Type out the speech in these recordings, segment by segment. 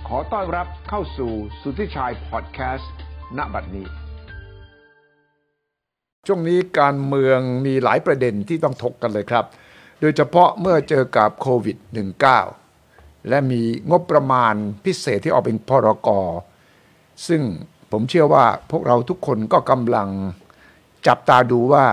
ขอต้อนรับเข้าสู่สุทธิชัยพอดแคสต์ณบัดนี้ช่วงนี้การเมืองมีหลายประเด็นที่ต้องถกกันเลยครับโดยเฉพาะเมื่อเจอกับโควิด -19 และมีงบประมาณพิเศษที่ออกเป็นพรก.ซึ่งผมเชื่อว่าพวกเราทุกคนก็กำลังจับตาดูว่า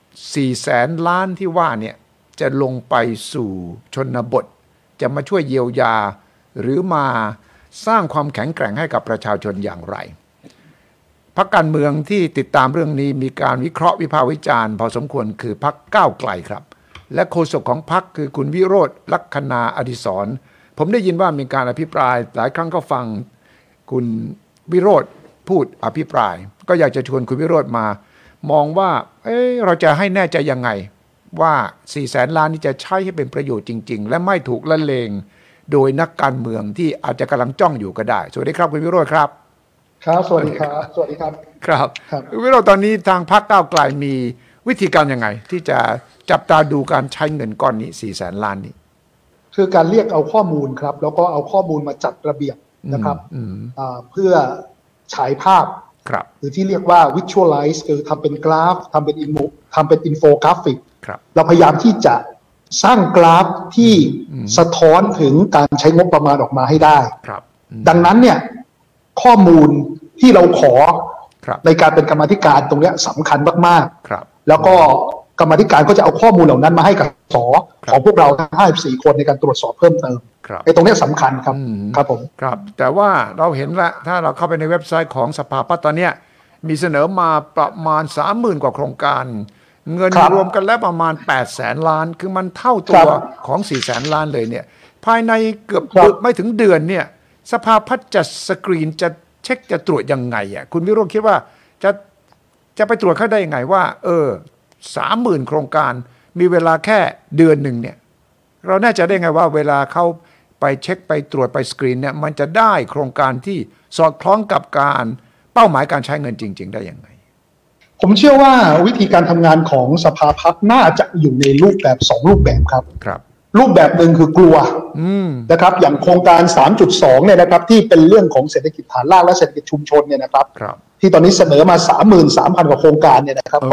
400,000 ล้านที่ว่าเนี่ยจะลงไปสู่ชนบทจะมาช่วยเยียวยาหรือมาสร้างความแข็งแกร่งให้กับประชาชนอย่างไรพรรคการเมืองที่ติดตามเรื่องนี้มีการวิเคราะห์วิพากษ์วิจารณ์พอสมควรคือพรรคก้าวไกลครับและโฆษกของพรรคคือคุณวิโรจน์ ลักษณาอดิศรผมได้ยินว่ามีการอภิปรายหลายครั้งก็ฟังคุณวิโรจน์พูดอภิปรายก็อยากจะชวนคุณวิโรจน์มามองว่าเราจะให้แน่ใจยังไงว่า400,000 ล้านนี้จะใช้ให้เป็นประโยชน์จริงๆและไม่ถูกละเลงโดยนักการเมืองที่อาจจะกำลังจ้องอยู่ก็ได้สวัสดีครับคุณวิโรจน์ครับครับสวัสดีครับสวัสดีครับครับวิโรจน์ตอนนี้ทางพรรคก้าวไกลมีวิธีการยังไงที่จะจับตาดูการใช้เงินก้อนนี้400,000 ล้านนี้คือการเรียกเอาข้อมูลครับแล้วก็เอาข้อมูลมาจัดระเบียบนะครับเพื่อฉายภาพหรือที่เรียกว่า visualize คือทำเป็นกราฟทำเป็นอินโฟกราฟิกเราพยายามที่จะสร้างกราฟที่สะท้อนถึงการใช้งบประมาณออกมาให้ได้ดังนั้นเนี่ยข้อมูลที่เราขอในการเป็นกรรมาธิการตรงนี้สำคัญมากๆแล้วก็กรรมาธิการก็จะเอาข้อมูลเหล่านั้นมาให้กับส.ของพวกเราทั้ง54 คนในการตรวจสอบเพิ่มเติมไอ้ตรงนี้สำคัญครับครับผมครับแต่ว่าเราเห็นแล้วถ้าเราเข้าไปในเว็บไซต์ของสภาพัฒน์ตอนนี้มีเสนอมาประมาณ 30,000 กว่าโครงการเงินรวมกันแล้วประมาณ800,000 ล้านคือมันเท่าตัวของ400,000 ล้านเลยเนี่ยภายในเกือบไม่ถึงเดือนเนี่ยสภาพัฒน์จะสกรีนจะเช็คจะตรวจยังไงอ่ะคุณวิโรจน์คิดว่าจะไปตรวจเขาได้ยังไงว่า30,000 โครงการมีเวลาแค่เดือนหนึ่งเนี่ยเราน่าจะได้ไงว่าเวลาเขาไปเช็คไปตรวจไปสกรีนเนี่ยมันจะได้โครงการที่สอดคล้องกับการเป้าหมายการใช้เงินจริงๆได้ยังไงผมเชื่อว่าวิธีการทำงานของสภาพัฒน์น่าจะอยู่ในรูปแบบ2รูปแบบครับรูปแบบหนึ่งคือกลัวนะครับอย่างโครงการ 3.2 เนี่ยนะครับที่เป็นเรื่องของเศรษฐกิจฐานรากและเศรษฐกิจชุมชนเนี่ยนะครับที่ตอนนี้เสนอมา 33,000 กว่าโครงการเนี่ยนะครับก็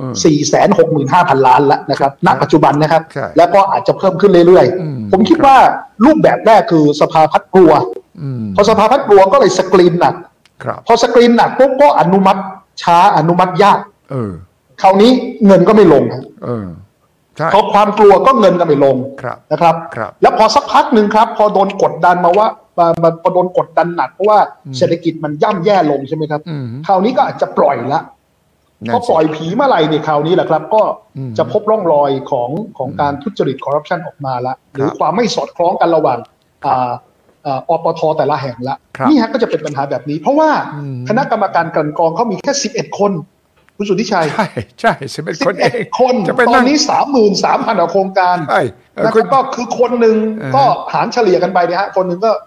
465,000 ล้านแล้วนะครับณปัจจุบันนะครับแล้วก็อาจจะเพิ่มขึ้นเรื่อยๆผมคิดว่ารูปแบบแรกคือสภาพัฒน์กลัวพอสภาพัฒน์กลัวก็เลยสกรีนหนักพอสกรีนหนักปุ๊บก็อนุมัติช้าอนุมัติยากคราวนี้เงินก็ไม่ลงเพราะความกลัวก็เงินก็ไม่ลงนะครับแล้วพอสักพักหนึ่งครับพอโดนกดดันมาว่าพอโดนกดดันหนักเพราะว่าเศรษฐกิจมันย่ำแย่ลงใช่ไหมครับคราวนี้ก็อาจจะปล่อยละพอปล่อยผีเมื่อไหร่เนี่ยคราวนี้แหละครับก็จะพบร่องรอยของการทุจริตคอร์รัปชันออกมาละหรือความไม่สอดคล้องกันระหว่างอปท.แต่ละแห่งละนี่ฮะก็จะเป็นปัญหาแบบนี้เพราะว่าคณะกรรมการกลั่นกรองเขามีแค่11 คนคุณสุทธิชัยใช่11 คนเองตอนนี้ 33,000 กว่าโครงการแล้วก็คือคนหนึ่งก็หารเฉลี่ยกันไปเนี่ยฮะคนหนึ่งก็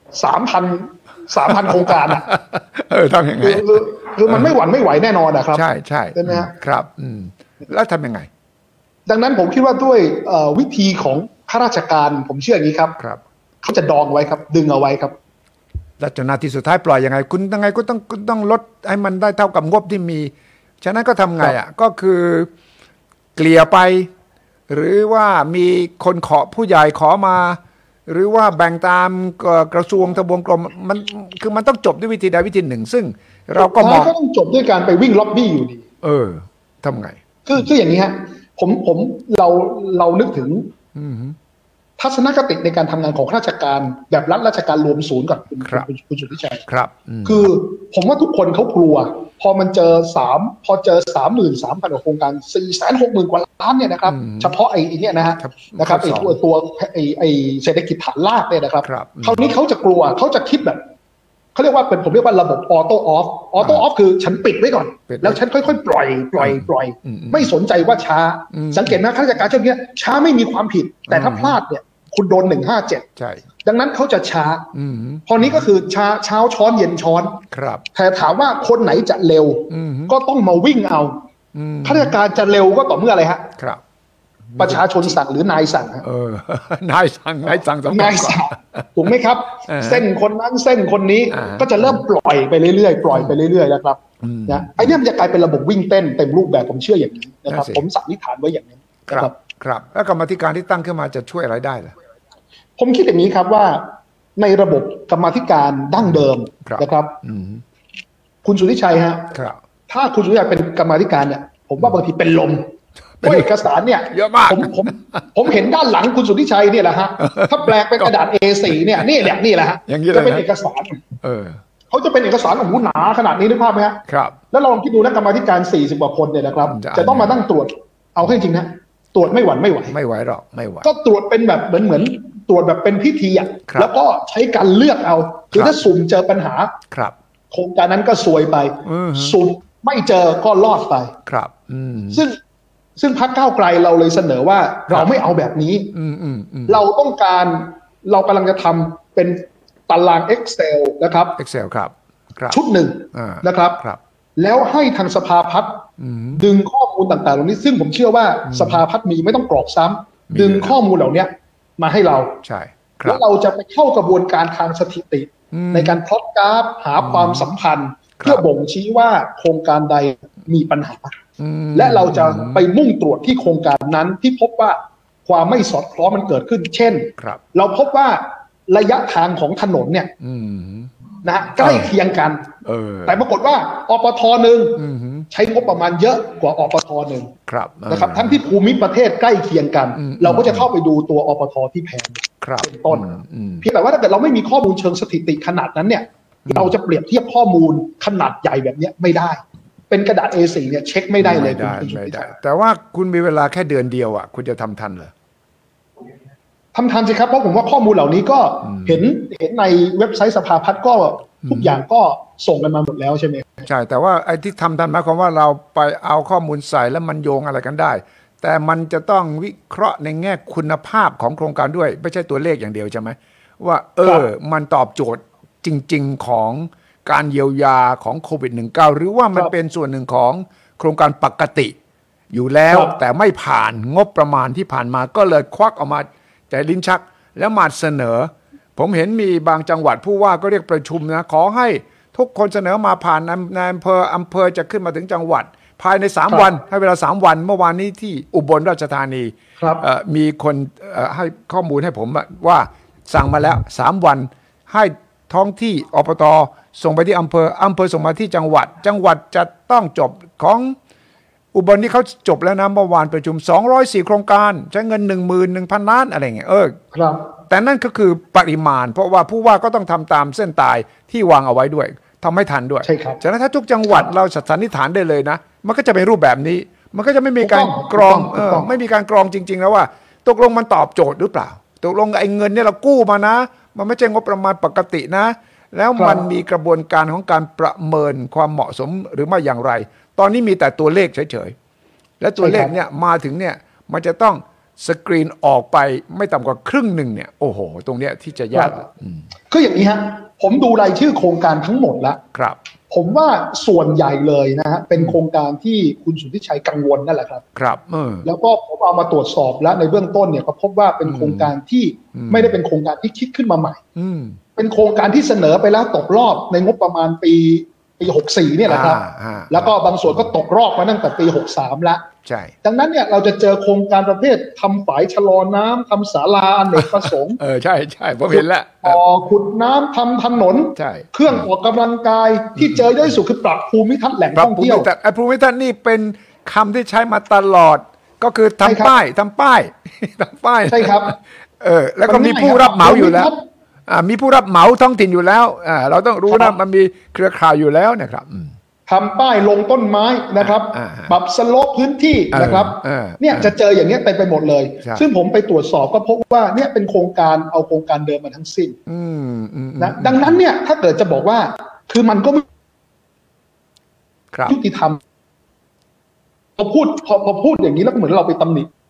3,000 โครงการอ่ะทำยังไงคือมันไม่หวั่นไม่ไหวแน่นอนนะครับใช่ใช่ไหมฮะครับแล้วทำยังไงดังนั้นผมคิดว่าด้วยวิธีของข้าราชการผมเชื่ออย่างนี้ครับเขาจะดองไว้ครับดึงเอาไว้ครับแล้วจนนาทีสุดท้ายปล่อยยังไงคุณยังไงก็ต้องลดให้มันได้เท่ากับงบที่มีฉะนั้นก็ทำไงอ่ะก็คือเกลี่ยไปหรือว่ามีคนขอผู้ใหญ่ขอมาหรือว่าแบ่งตามกระทรวงทบวงกรมมันคือมันต้องจบด้วยวิธีใดวิธีหนึ่งซึ่งเราก็มองก็ต้องจบด้วยการไปวิ่งล็อบบี้อยู่ดีทำไงคืออย่างนี้ฮะผมเรานึกถึงทัศนคติในการทำงานของข้าราชการแบบรัฐราชการรวมศูนย์กับคุณสุทธิชัยครับคือผมว่าทุกคนเขากลัวพอมันเจอ33,000 กว่าโครงการ 460,000 กว่าล้านเนี่ยนะครับเฉพาะไอ้เนี่ยนะครับไอ้ตัวไอ้เศรษฐกิจฐานรากเนี่ยนะครับคราวนี้เขาจะกลัวเขาจะคิดแบบเขาเรียกว่าผมเรียกว่าระบบออโต้ออฟคือฉันปิดไว้ก่อนแล้วฉันค่อยๆปล่อยไม่สนใจว่าช้าสังเกตไหมข้าราชการเช่นนี้ช้าไม่มีความผิดแต่ถ้าพลาดเนี่ยคุณโดน157ใช่ดังนั้นเขาจะช้าพอนี้ก็คือเช้าช้อนเย็นช้อนแต่ถามว่าคนไหนจะเร็วก็ต้องมาวิ่งเอาข้าราชการจะเร็วก็ต่อเมื่ออะไรฮะประชาชนสั่งหรือนายสั่งนายสั่งสำคัญกว่าถูกไหมครับเส้นคนนั้นเส้นคนนี้ก็จะเริ่มปล่อยไปเรื่อยๆปล่อยไปเรื่อยๆนะครับนะไอ้นี่มันจะกลายเป็นระบบวิ่งเต้นเต็มรูปแบบผมเชื่ออย่างนี้นะครับผมสันนิษฐานไว้อย่างนี้ครับแล้วกรรมาธิการที่ตั้งขึ้นมาจะช่วยอะไรได้ล่ะผมคิดอย่างนี้ครับว่าในระบบกรรมาธิการดั้งเดิมนะครับคุณสุทธิชัยฮะถ้าคุณสุทธิชัยเป็นกรรมาธิการเนี่ยผมว่าบางทีเป็นลมเพราะเอกสารเนี่ยเยอะมากผมเห็นด้านหลังคุณสุทธิชัยเนี่ยแหละฮะถ้าแปลกเป็นกระดาษ A4 เนี่ยนี่แหละฮะจะเป็นเอกสารเขาจะเป็นเอกสารของหนาขนาดนี้นึกภาพไหมฮะครับแล้วเราลองคิดดูนะกรรมาธิการ40 กว่าคนเนี่ยนะครับจะต้องมานั่งตรวจเอาให้จริงนะตรวจไม่หวั่นไม่ไหวหรอกไม่ไหวก็ตรวจเป็นแบบเหมือนตรวจแบบเป็นพิธีอ่ะแล้วก็ใช้การเลือกเอาคือถ้าสุ่มเจอปัญหาโครงการนั้นก็ซวยไปสุ่มไม่เจอก็รอดไปครับซึ่งพรรคก้าวไกลเราเลยเสนอว่าเราไม่เอาแบบนี้เราต้องการเรากำลังจะทำเป็นตาราง Excel นะครับ Excel ครับชุดหนึ่งนะครับแล้วให้ทางสภาพัฒน์ดึงข้อมูลต่างๆเหล่านี้ซึ่งผมเชื่อว่าสภาพัฒน์มีไม่ต้องกรอกซ้ำดึงข้อมูลเหล่านี้มาให้เราใช่แล้วเราจะไปเข้ากระบวนการทางสถิติในการพลอตกราฟหาความสัมพันธ์เพื่อบ่งชี้ว่าโครงการใดมีปัญหาและเราจะไปมุ่งตรวจที่โครงการนั้นที่พบว่าความไม่สอดคล้องมันเกิดขึ้นเช่นเราพบว่าระยะทางของถนนเนี่ยนะใกล้เคียงกันแต่ปรากฏว่าอปทหนึ่งใช้งบประมาณเยอะกว่าอปทหนึ่งนะครับทั้งที่ภูมิประเทศใกล้เคียงกันเราก็จะเข้าไปดูตัวอปทที่แพงเป็นต้นเพียงแต่ว่าถ้าเกิดเราไม่มีข้อมูลเชิงสถิติขนาดนั้นเนี่ยเราจะเปรียบเทียบข้อมูลขนาดใหญ่แบบนี้ไม่ได้เป็นกระดาษ A4 เนี่ยเช็คไม่ได้เลยไม่ได้แต่ว่าคุณมีเวลาแค่เดือนเดียวอ่ะคุณจะทำทันเหรอทำทันสิครับเพราะผมว่าข้อมูลเหล่านี้ก็เห็นในเว็บไซต์สภาพัฒน์ก็ทุกอย่างก็ส่งกันมาหมดแล้วใช่ไหมใช่แต่ว่าไอ้ที่ทำทันหมายความว่าเราไปเอาข้อมูลใส่แล้วมันโยงอะไรกันได้แต่มันจะต้องวิเคราะห์ในแง่คุณภาพของโครงการด้วยไม่ใช่ตัวเลขอย่างเดียวใช่ไหมว่ามันตอบโจทย์จริงๆของการเยียวยาของโควิด -19 หรือว่ามันเป็นส่วนหนึ่งของโครงการปกติอยู่แล้วแต่ไม่ผ่านงบประมาณที่ผ่านมาก็เลยควักออกมาใจลิ้นชักแล้วมาเสนอผมเห็นมีบางจังหวัดผู้ว่าก็เรียกประชุมนะขอให้ทุกคนเสนอมาผ่านในอำเภอจะขึ้นมาถึงจังหวัดภายใน3วันให้เวลา3วันเมื่อวานนี้ที่อุบลราชธานีมีคนให้ข้อมูลให้ผมว่าสั่งมาแล้ว3วันให้ท้องที่อปตส่งไปที่อำเภอส่งมาที่จังหวัดจะต้องจบของอุบลนี่เขาจบแล้วนะเมื่อวานประชุม204โครงการใช้เงิน 11,000 ล้านอะไรเงี้ยครับแต่นั่นก็คือปริมาณเพราะว่าผู้ว่าก็ต้องทำตามเส้นตายที่วางเอาไว้ด้วยทำให้ทันด้วยใช่ครับฉะนั้นถ้าทุกจังหวัดเราสันนิษฐานได้เลยนะมันก็จะเป็นรูปแบบนี้มันก็จะไม่มีการกรองไม่มีการกรองจริงๆแล้วว่าตกลงมันตอบโจทย์หรือเปล่าตกลงไอ้เงินเนี่ยเรากู้มานะมันไม่ใช่งบประมาณปกตินะแล้วมันมีกระบวนการของการประเมินความเหมาะสมหรือไม่อย่างไรตอนนี้มีแต่ตัวเลขเฉยๆและตัวเลขเนี่ยมาถึงเนี่ยมันจะต้องสกรีนออกไปไม่ต่ำกว่าครึ่งหนึ่งเนี่ยโอ้โหตรงเนี้ยที่จะยากคืออย่างนี้ฮะผมดูรายชื่อโครงการทั้งหมดแล้วครับผมว่าส่วนใหญ่เลยนะฮะเป็นโครงการที่คุณสุทธิชัยกังวลนั่นแหละครับครับแล้วก็ผมเอามาตรวจสอบแล้วในเบื้องต้นเนี่ยก็พบว่าเป็นโครงการที่ไม่ได้เป็นโครงการที่คิดขึ้นมาใหม่เป็นโครงการที่เสนอไปแล้วตกรอบในงบประมาณปี64เนี่ยแหละครับแล้วก็บางส่วนก็ตกรอบมาตั้งแต่ปี63แล้วใช่ดังนั้นเนี่ยเราจะเจอโครงการประเภททำฝายชะลอน้ำทำศาลาอเนกประสงค์ใช่ผมเห็นแล้วขุดน้ำทำถนนใช่เครื่องออกกำลังกายที่เจอได้สุดคือปรับภูมิทัศน์แหล่งท่องเที่ยวไอ้ภูมิทัศน์นี่เป็นคำที่ใช้มาตลอดก็คือทำป้ายใช่ครับแล้วก็มีผู้รับเหมาอยู่แล้วมีผู้รับเหมาท้องถิ่นอยู่แล้วเราต้องรู้นะมันมีเครือข่ายอยู่แล้วนะครับทำป้ายลงต้นไม้นะครับปรับสโลปพื้นที่นะครับเนี่ยจะเจออย่างเนี้ยไปหมดเลยซึ่งผมไปตรวจสอบก็พบว่าเนี่ยเป็นโครงการเอาโครงการเดิมมาทั้งสิ้นนะดังนั้นเนี่ยถ้าเกิดจะบอกว่าคือมันก็ไม่ยุติธรรมพอพูดอย่างนี้แล้วเหมือนเราไปตำหนิ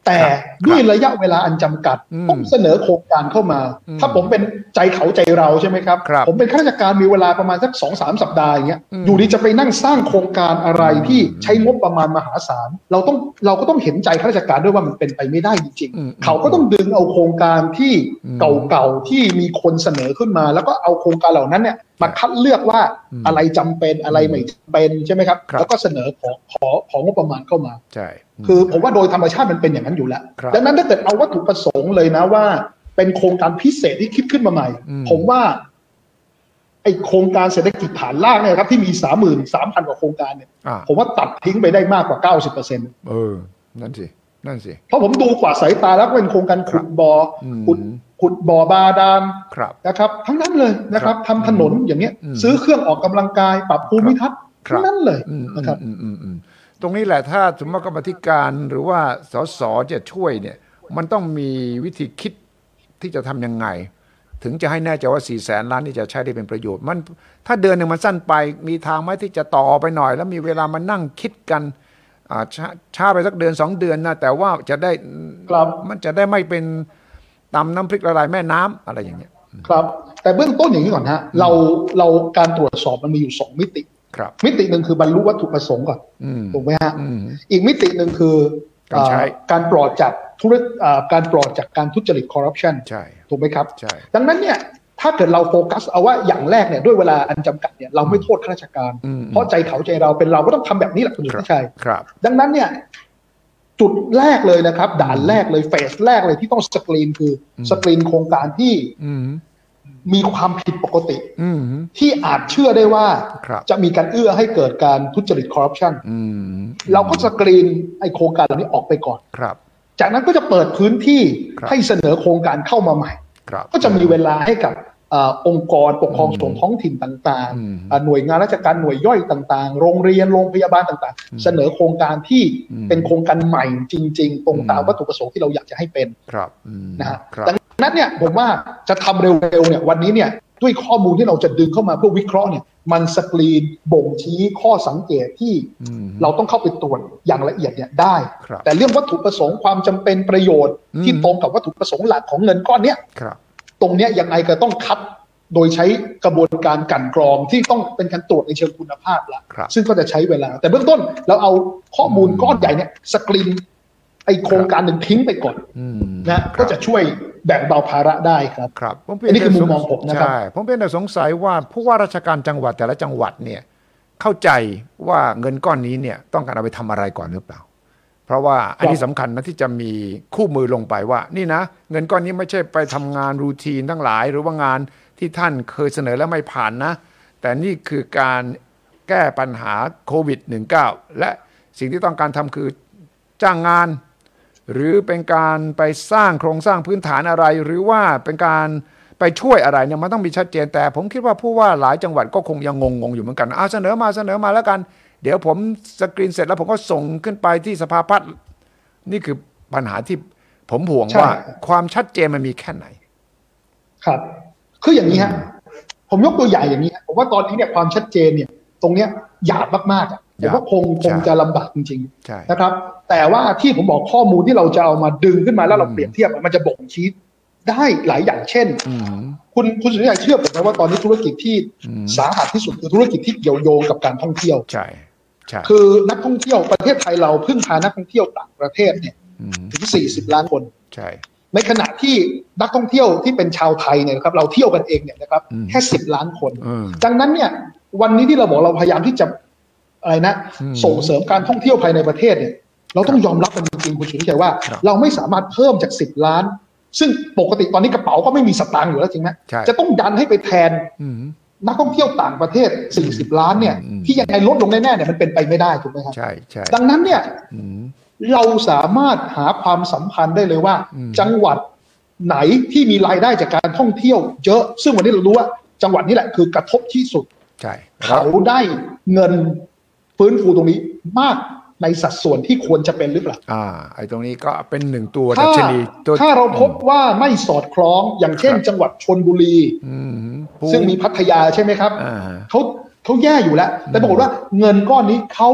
แต่ด้วยระยะเวลาอันจำกัดต้องเสนอโครงการเข้ามาถ้าผมเป็นใจเขาใจเราใช่ไหมครับผมเป็นข้าราชการมีเวลาประมาณสัก2-3 สัปดาห์อย่างเงี้ยอยู่ดีจะไปนั่งสร้างโครงการอะไรที่ใช้งบประมาณมหาศาลเราก็ต้องเห็นใจข้าราชการด้วยว่ามันเป็นไปไม่ได้จริงๆเขาก็ต้องดึงเอาโครงการที่เก่าๆที่มีคนเสนอขึ้นมาแล้วก็เอาโครงการเหล่านั้นเนี่ยมาคัดเลือกว่าอะไรจำเป็นอะไรไม่จำเป็นใช่ไหมครับแล้วก็เสนอของงบประมาณเข้ามาใช่คือผมว่าโดยธรรมชาติมันเป็นอย่างนั้นอยู่แล้วดังนั้นถ้าเกิดเอาวัตถุประสงค์เลยนะว่าเป็นโครงการพิเศษที่คิดขึ้นมาใหม่ผมว่าไอโครงการเศรษฐกิจฐานล่างเนี่ยครับที่มี33,000 กว่าโครงการเนี่ยผมว่าตัดทิ้งไปได้มากกว่า 90% นั่นสิเพราะผมดูกว่าสายตาแล้วเป็นโครงการขุดบ่อบาดาลนะครับทั้งนั้นเลยนะครับทำถนนอย่างเงี้ยซื้อเครื่องออกกำลังกายปรับภูมิทัศน์ทั้งนั้นเลยนะครับตรงนี้แหละถ้าสมมติกรรมธิการหรือว่าสสจะช่วยเนี่ยมันต้องมีวิธีคิดที่จะทำยังไงถึงจะให้แน่ใจว่า400,000 ล้านนี่จะใช้ได้เป็นประโยชน์มันถ้าเดือนหนึ่งมันสั้นไปมีทางไหมที่จะต่อไปหน่อยแล้วมีเวลามานั่งคิดกันช้าไปสัก2 เดือนนะแต่ว่าจะได้มันจะได้ไม่เป็นตำน้ำพริกละลายแม่น้ำอะไรอย่างเงี้ยครับแต่เบื้องต้นอย่างนี้ก่อนฮะเราการตรวจสอบมันมีอยู่2 มิติมิติหนึ่งคือบรรลุวัตถุประสงค์ก่อนถูกไหมฮะอีกมิติหนึ่งคือการปลอดจากการทุจริตคอร์รัปชันถูกไหมครับดังนั้นเนี่ยถ้าเกิดเราโฟกัสเอาว่าอย่างแรกเนี่ยด้วยเวลาอันจำกัดเนี่ยเราไม่โทษข้าราชการเพราะใจเขาใจเราเป็นเราก็ต้องทำแบบนี้แหละคุณสุทธิชัยดังนั้นเนี่ยจุดแรกเลยนะครับด่านแรกเลยเฟสแรกเลยที่ต้องสกรีนคือสกรีนโครงการที่มีความผิดปกติที่อาจเชื่อได้ว่าจะมีการเอื้อให้เกิดการทุจริตคอร์รัปชันเราก็สกรีนไอโครงการเหล่านี้ออกไปก่อนจากนั้นก็จะเปิดพื้นที่ให้เสนอโครงการเข้ามาใหม่ก็จะมีเวลาให้กับองค์กรปกครองส่วนท้องถิ่นต่างๆหน่วยงานราชการหน่วยย่อยต่างๆโรงเรียนโรงพยาบาลต่างๆเสนอโครงการที่เป็นโครงการใหม่จริงๆตรงตามวัตถุประสงค์ที่เราอยากจะให้เป็นนะฮะดังนั้นเนี่ยผมว่าจะทำเร็วๆเนี่ยวันนี้เนี่ยด้วยข้อมูลที่เราจะดึงเข้ามาเพื่อวิเคราะห์เนี่ยมันสกรีนบ่งชี้ข้อสังเกตที่เราต้องเข้าไปตรวจอย่างละเอียดเนี่ยได้แต่เรื่องวัตถุประสงค์ความจำเป็นประโยชน์ที่ตรงกับวัตถุประสงค์หลักของเงินก้อนเนี้ยตรงเนี้ยยังไงก็ต้องคัดโดยใช้กระบวนการกลั่นกรองที่ต้องเป็นการตรวจในเชิงคุณภาพละซึ่งก็จะใช้เวลาแต่เบื้องต้นเราเอาข้อมูลก้อนใหญ่เนี่ยสกรีนไอโครงการหนึ่งทิ้งไปก่อนนะก็จะช่วยแบ่งเบาภาระได้ครับอันนี้คือมุมมองผมนะครับผมเป็นแต่สงสัยว่าผู้ว่าราชการจังหวัดแต่ละจังหวัดเนี่ยเข้าใจว่าเงินก้อนนี้เนี่ยต้องการเอาไปทำอะไรก่อนหรือเปล่าเพราะว่าอันนี้สำคัญนะที่จะมีคู่มือลงไปว่านี่นะเงินก้อนนี้ไม่ใช่ไปทำงานรูทีนทั้งหลายหรือว่างานที่ท่านเคยเสนอแล้วไม่ผ่านนะแต่นี่คือการแก้ปัญหาโควิด-19 และสิ่งที่ต้องการทำคือจ้างงานหรือเป็นการไปสร้างโครงสร้างพื้นฐานอะไรหรือว่าเป็นการไปช่วยอะไรเนี่ยมันต้องมีชัดเจนแต่ผมคิดว่าผู้ว่าหลายจังหวัดก็คงยังงงอยู่เหมือนกันเสนอมาแล้วกันเดี๋ยวผมสกรีนเสร็จแล้วผมก็ส่งขึ้นไปที่สภาพัฒน์นี่คือปัญหาที่ผมห่วงว่าความชัดเจนมันมีแค่ไหนครับคืออย่างนี้ฮะผมยกตัวอย่างอย่างนี้ผมว่าตอนนี้เนี่ยความชัดเจนเนี่ยตรงเนี้ยหยาบมากๆผมว่าคงจะลำบากจริงๆนะครับแต่ว่าที่ผมบอกข้อมูลที่เราจะเอามาดึงขึ้นมาแล้วเราเปรียบเทียบมันจะบ่งชี้ได้หลายอย่างเช่นคุณสุริยะเชื่อผมไหมว่าตอนนี้ธุรกิจที่สาหัสที่สุดคือธุรกิจที่เกี่ยวโยงกับการท่องเที่ยวใช่คือนักท่องเที่ยวประเทศไทยเราพึ่งพานักท่องเที่ยวต่างประเทศเนี่ยถึง40 ล้านคนในขณะที่นักท่องเที่ยวที่เป็นชาวไทยเนี่ยครับเราเที่ยวกันเองเนี่ยนะครับแค่10 ล้านคนดังนั้นเนี่ยวันนี้ที่เราบอกเราพยายามที่จะอะไรนะส่งเสริมการท่องเที่ยวภายในประเทศเนี่ยเราต้องยอมรับกันจริงๆคุณสุริชัยว่าเราไม่สามารถเพิ่มจาก10 ล้านซึ่งปกติตอนนี้กระเป๋าก็ไม่มีสตางค์อยู่แล้วจริงไหมจะต้องดันให้ไปแทนนักท่องเที่ยวต่างประเทศ40 ล้านเนี่ยที่ยังไงลดลงแน่ๆเนี่ยมันเป็นไปไม่ได้ถูกไหมครับใช่ดังนั้นเนี่ยเราสามารถหาความสัมพันธ์ได้เลยว่าจังหวัดไหนที่มีรายได้จากการท่องเที่ยวเยอะซึ่งวันนี้เรารู้ว่าจังหวัดนี้แหละคือกระทบที่สุดเขาได้เงินฟื้นฟูตรงนี้มากในสัดส่วนที่ควรจะเป็นหรือเปล่าไอ้ตรงนี้ก็เป็นหนึ่งตัวดัชนีถ้าเราพบว่าไม่สอดคล้องอย่างเช่นจังหวัดชลบุรีซึ่งมีพัทยาใช่ไหมครับเขาแย่อยู่แล้วแต่ปรากฏว่าเงินก้อนนี้เขา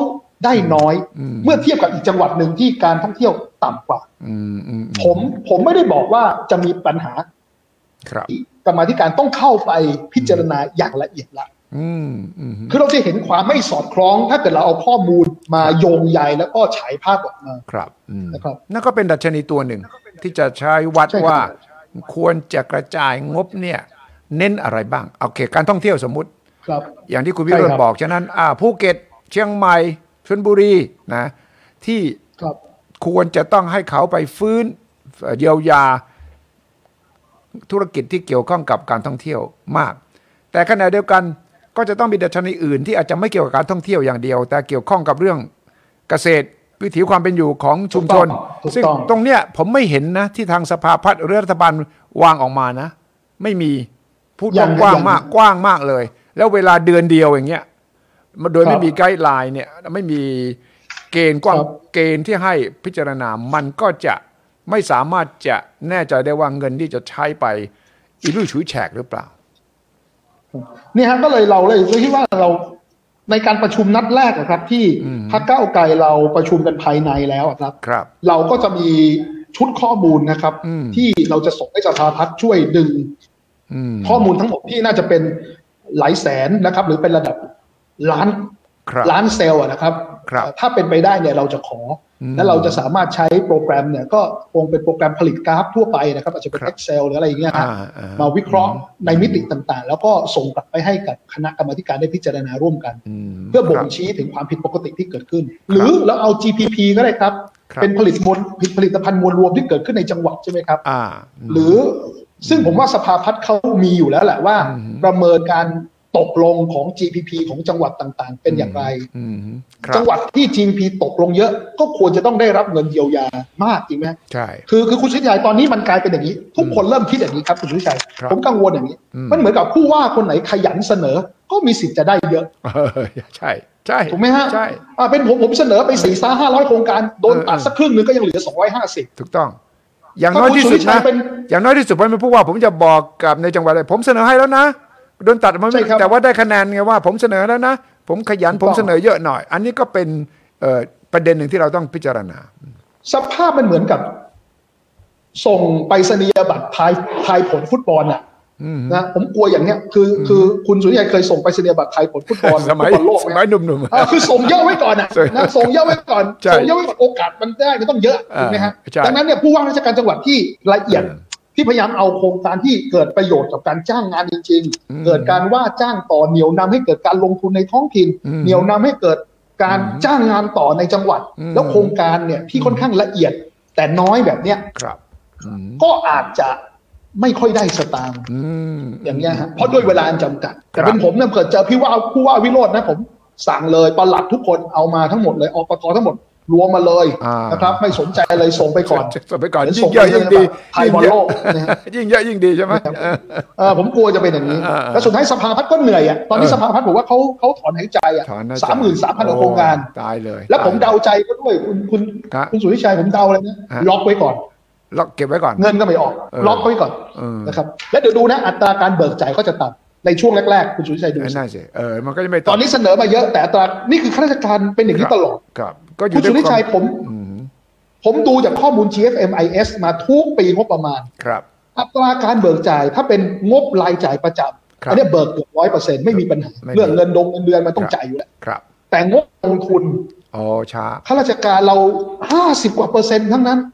ได้น้อยเมื่อเทียบกับอีกจังหวัดหนึ่งที่การท่องเที่ยวต่ำกว่าผมไม่ได้บอกว่าจะมีปัญหาครับกรรมาธิการต้องเข้าไปพิจารณาอย่างละเอียดละคือเราจะเห็นความไม่สอดคล้องถ้าเกิดเราเอาข้อมูลมาโยงใยแล้วก็ฉายภาพออกมาครับนะครับนั่นก็เป็นดัชนีตัวหนึ่งที่จะใช้วัดว่าควรจะกระจายงบเนี่ยเน้นอะไรบ้างโอเคการท่องเที่ยวสมมุติอย่างที่คุณวิโรจน์บอกฉะนั้นภูเก็ตเชียงใหม่ชลบุรีนะที่ควรจะต้องให้เขาไปฟื้นเยียวยาธุรกิจที่เกี่ยวข้องกับการท่องเที่ยวมากแต่ขณะเดียวกันก็จะต้องมีดัชนีอื่นที่อาจจะไม่เกี่ยวกับการท่องเที่ยวอย่างเดียวแต่เกี่ยวข้องกับเรื่องเกษตรวิถีความเป็นอยู่ของชุมชนซึ่งตรงเนี้ยผมไม่เห็นนะที่ทางสภาพัฒน์หรือรัฐบาลวางออกมานะไม่มีพูดกว้างมากเลยแล้วเวลาเดือนเดียวอย่างเงี้ยโดยไม่มีไกด์ไลน์เนี่ยไม่มีเกณฑ์กว้างเกณฑ์ที่ให้พิจารณามันก็จะไม่สามารถจะแน่ใจได้ว่าเงินที่จะใช้ไปอีลุ่ยฉุยแฉกหรือเปล่านี่ฮะก็เลยเราคิดว่าเราในการประชุมนัดแรกครับที่พรรคก้าวไกลเราประชุมกันภายในแล้วครับเราก็จะมีชุดข้อมูลนะครับที่เราจะส่งให้สภาพัฒน์ช่วยดึงข้อมูลทั้งหมดที่น่าจะเป็นหลายแสนนะครับหรือเป็นระดับล้านเซลล์นะครับถ้าเป็นไปได้เนี่ยเราจะขอและเราจะสามารถใช้โปรแกรมเนี่ยก็คงเป็นโปรแกรมผลิตกราฟทั่วไปนะครับอาจจะเป็น Excel หรืออะไรอย่างเงี้ยมาวิเคราะห์ในมิติต่างๆแล้วก็ส่งกลับไปให้กับคณะกรรมาธิการได้พิจารณาร่วมกันเพื่อบ่งชี้ถึงความผิดปกติที่เกิดขึ้นหรือเราเอา GPP ก็ได้ครับเป็นผลิตภัณฑ์มวลรวมที่เกิดขึ้นในจังหวัดใช่ไหมครับหรือซึ่งผมว่าสภาพัฒน์เขามีอยู่แล้วแหละว่าประเมินการตกลงของ GDP ของจังหวัดต่างๆเป็นอย่างไรจังหวัดที่ GDP ตกลงเยอะก็ควรจะต้องได้รับเงินเยียวยามากจริงไหมใช่คือคุณสุริชัยตอนนี้มันกลายเป็นอย่างนี้ทุกคนเริ่มคิดอย่างนี้ครับคุณสุริชัยผมกังวลอย่างนี้มันเหมือนกับผู้ว่าคนไหนขยันเสนอก็มีสิทธิ์จะได้เยอะใช่ถูกไหมฮะใช่เป็นผมเสนอไป400-500โครงการโดนตัดสักครึ่งนึงก็ยังเหลือ250 ถูกต้องอย่างน้อยที่สุดนะอย่างน้อยที่สุดผมเป็นผู้ว่าผมจะบอกกับในจังหวัดผมเสนอให้แล้วนะโดนตัดมาแต่ว่าได้คะแนนไงว่าผมเสนอแล้วนะผมขยันผมเสนอเยอะหน่อยอันนี้ก็เป็นประเด็นหนึ่งที่เราต้องพิจารณาสภาพมันเหมือนกับส่งไปรษณียบัตรทายผลฟุตบอลน่ะนะผมกลัวอย่างเนี้ยคือคุณสุริยัยเคยส่งไปรษณียบัตรทายผลฟุตบอลสมัยโลกสมัยหนุ่มๆคือส่งเยอะไว้ก่อนนะส่งเยอะไว้ก่อนส่งเยอะไว้ก่อนโอกาสมันได้มันต้องเยอะถูกไหมฮะดังนั้นเนี่ยผู้ว่าราชการจังหวัดที่ละเอียดที่พยายามเอาโครงการที่เกิดประโยชน์กับการจ้างงานจริงๆเกิดการว่าจ้างต่อเหนี่ยวนำให้เกิดการลงทุนในท้องถิ่นเหนี่ยวนำให้เกิดการจ้างงานต่อในจังหวัดแล้วโครงการเนี่ยที่ค่อนข้างละเอียดแต่น้อยแบบเนี้ยก็อาจจะไม่ค่อยได้สตางค์อย่างเงี้ยฮะเพราะด้วยเวลาอันจำกัดแต่เป็นผมเนี่ยเกิดเจอผู้ว่าวิโรจน์นะผมสั่งเลยปลัดทุกคนเอามาทั้งหมดเลยอปกทั้งหมดรวมมาเลยนะครับไม่สนใจเลยส่งไปก่อนยิ่งเยอะยิ่งดีไทยบอลโลกยิ่งเยอะยิ่งดีใช่ไหมผมกลัวจะเป็นอย่างนี้แล้วสุดท้ายสภาพัฒน์ก็เหนื่อยอ่ะตอนนี้สภาพัฒน์บอกว่าเขาถอนหายใจอ่ะ33,000 โครงการตายเลยแล้วผมเดาใจก็ด้วยคุณสุริชัยผมเดาเลยนะล็อกไว้ก่อนล็อกเก็บไว้ก่อนเงินก็ไม่ออกล็อกไว้ก่อนนะครับแล้วเดี๋ยวดูนะอัตราการเบิกจ่ายก็จะต่ำในช่วงแรกๆคุณสุริชัยดูน่าสิมันก็จะไม่ตอนนี้เสนอมาเยอะแต่อัตรานี่คือข้าราชการเป็นอย่างนี้ตลอดคุณสุริชัยผมดูจากข้อมูล GFMIS มาทุกปีงบประมาณอัตราการเบิกจ่ายถ้าเป็นงบรายจ่ายประจำอันนี้เบิกเกือบ100%ไม่มีปัญหาเรื่องเงินเดือนมันต้องจ่ายอยู่แล้วแต่งบลงทุนช้าข้าราชการเรา50 กว่าเ% ทั้งนั้น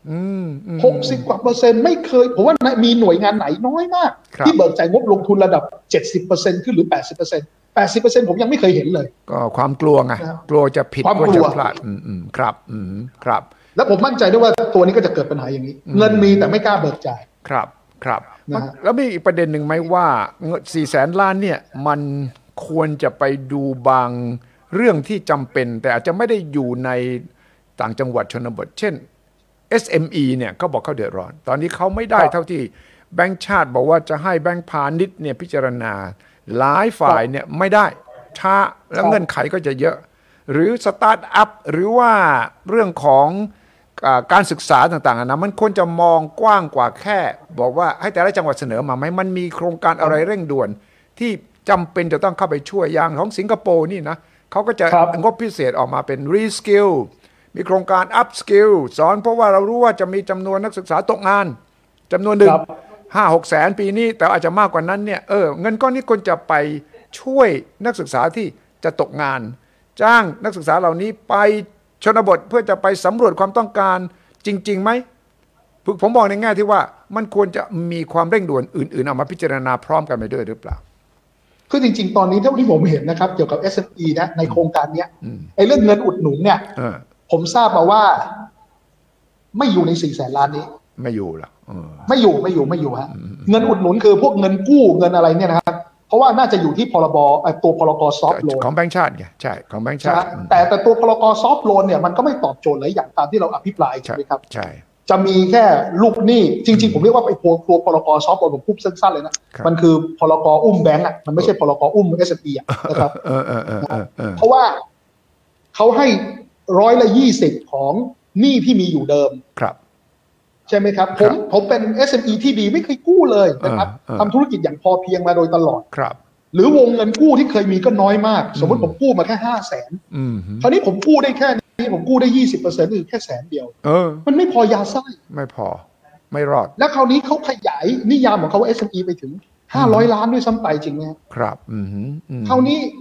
60 กว่า%ไม่เคยผมว่ามีหน่วยงานไหนน้อยมากที่เบิกจ่ายงบลงทุนระดับ 70% ขึ้นหรือ 80% ผมยังไม่เคยเห็นเลยก็ความกลัวไงกลัวจะผิดกลัวจะพลาดครับแล้วผมมั่นใจด้วยว่าตัวนี้ก็จะเกิดปัญหาอย่างนี้เงินมีแต่ไม่กล้าเบิกจ่ายครับแล้วมีอีกประเด็นหนึ่งไหมว่า400,000 ล้านเนี่ยมันควรจะไปดูบางเรื่องที่จำเป็นแต่อาจจะไม่ได้อยู่ในต่างจังหวัดชนบทเช่น SME เนี่ยเขาบอกเขาเดือดร้อนตอนนี้เขาไม่ได้เท่าที่แบงก์ชาติบอกว่าจะให้แบงก์พาณิชย์เนี่ยพิจารณาหลายฝ่ายเนี่ยไม่ได้ช้าแล้วเงื่อนไขก็จะเยอะหรือสตาร์ทอัพหรือว่าเรื่องของการศึกษาต่างๆนะมันควรจะมองกว้างกว่าแค่บอกว่าให้แต่ละจังหวัดเสนอมาไหมมันมีโครงการอะไรเร่งด่วนที่จำเป็นจะต้องเข้าไปช่วยอย่างของสิงคโปร์นี่นะเขาก็จะงบพิเศษออกมาเป็น reskill มีโครงการ upskill สอนเพราะว่าเรารู้ว่าจะมีจำนวนนักศึกษาตกงานจำนวนหนึ่ง5-6 แสนปีนี้แต่อาจจะมากกว่านั้นเนี่ยเงินก้อนนี้ควรจะไปช่วยนักศึกษาที่จะตกงานจ้างนักศึกษาเหล่านี้ไปชนบทเพื่อจะไปสำรวจความต้องการจริงๆไหมผมบอกในแง่ที่ว่ามันควรจะมีความเร่งด่วนอื่นๆเอามาพิจารณาพร้อมกันไปด้วยหรือเปล่าคือจริงๆตอนนี้เท่าที่ผมเห็นนะครับเกี่ยวกับ SME นะในโครงการเนี้ยไอ้เรื่องเงินอุดหนุนเนี่ยผมทราบมาว่าไม่อยู่ใน400,000 ล้านนี้ไม่อยู่หรอไม่อยู่ฮะเงินอุดหนุนคือพวกเงินกู้เงินอะไรเนี่ยนะครับเพราะว่าน่าจะอยู่ที่ตัวพรกซอฟท์โลนของแบงก์ชาติไงใช่ของแบงก์ชาติแต่ตัวพรกซอฟท์โลนเนี่ยมันก็ไม่ตอบโจทย์หลายอย่างตามที่เราอภิปรายใช่ไหมครับใช่จะมีแค่ลูกหนี้จริงๆผมเรียกว่าไอ้ตัวพรกซอฟท์โลนผมพูดสั้นๆเลยนะมันคือพรกอุ้มแบงก์อ่ะมันไม่ใช่พรกอุ้ม SME อ่ะนะครับเพราะว่าเขาให้120%ของหนี้ที่มีอยู่เดิมครับใช่ไหมครับผมเป็น SME ที่ดีไม่เคยกู้เลยนะครับทำธุรกิจอย่างพอเพียงมาโดยตลอดครับหรือวงเงินกู้ที่เคยมีก็น้อยมากสมมติผมกู้มาแค่500,000คราวนี้ผมกู้ได้แค่นี้ผมกู้ได้ 20% คือแค่100,000 เดียวมันไม่พอยาไส้ไม่พอไม่รอดแล้วคราวนี้เขาขยายนิยามของเขาว่า SME ไปถึง500 ล้านด้วยซ้ำไปจริงไหมครับคราวนี้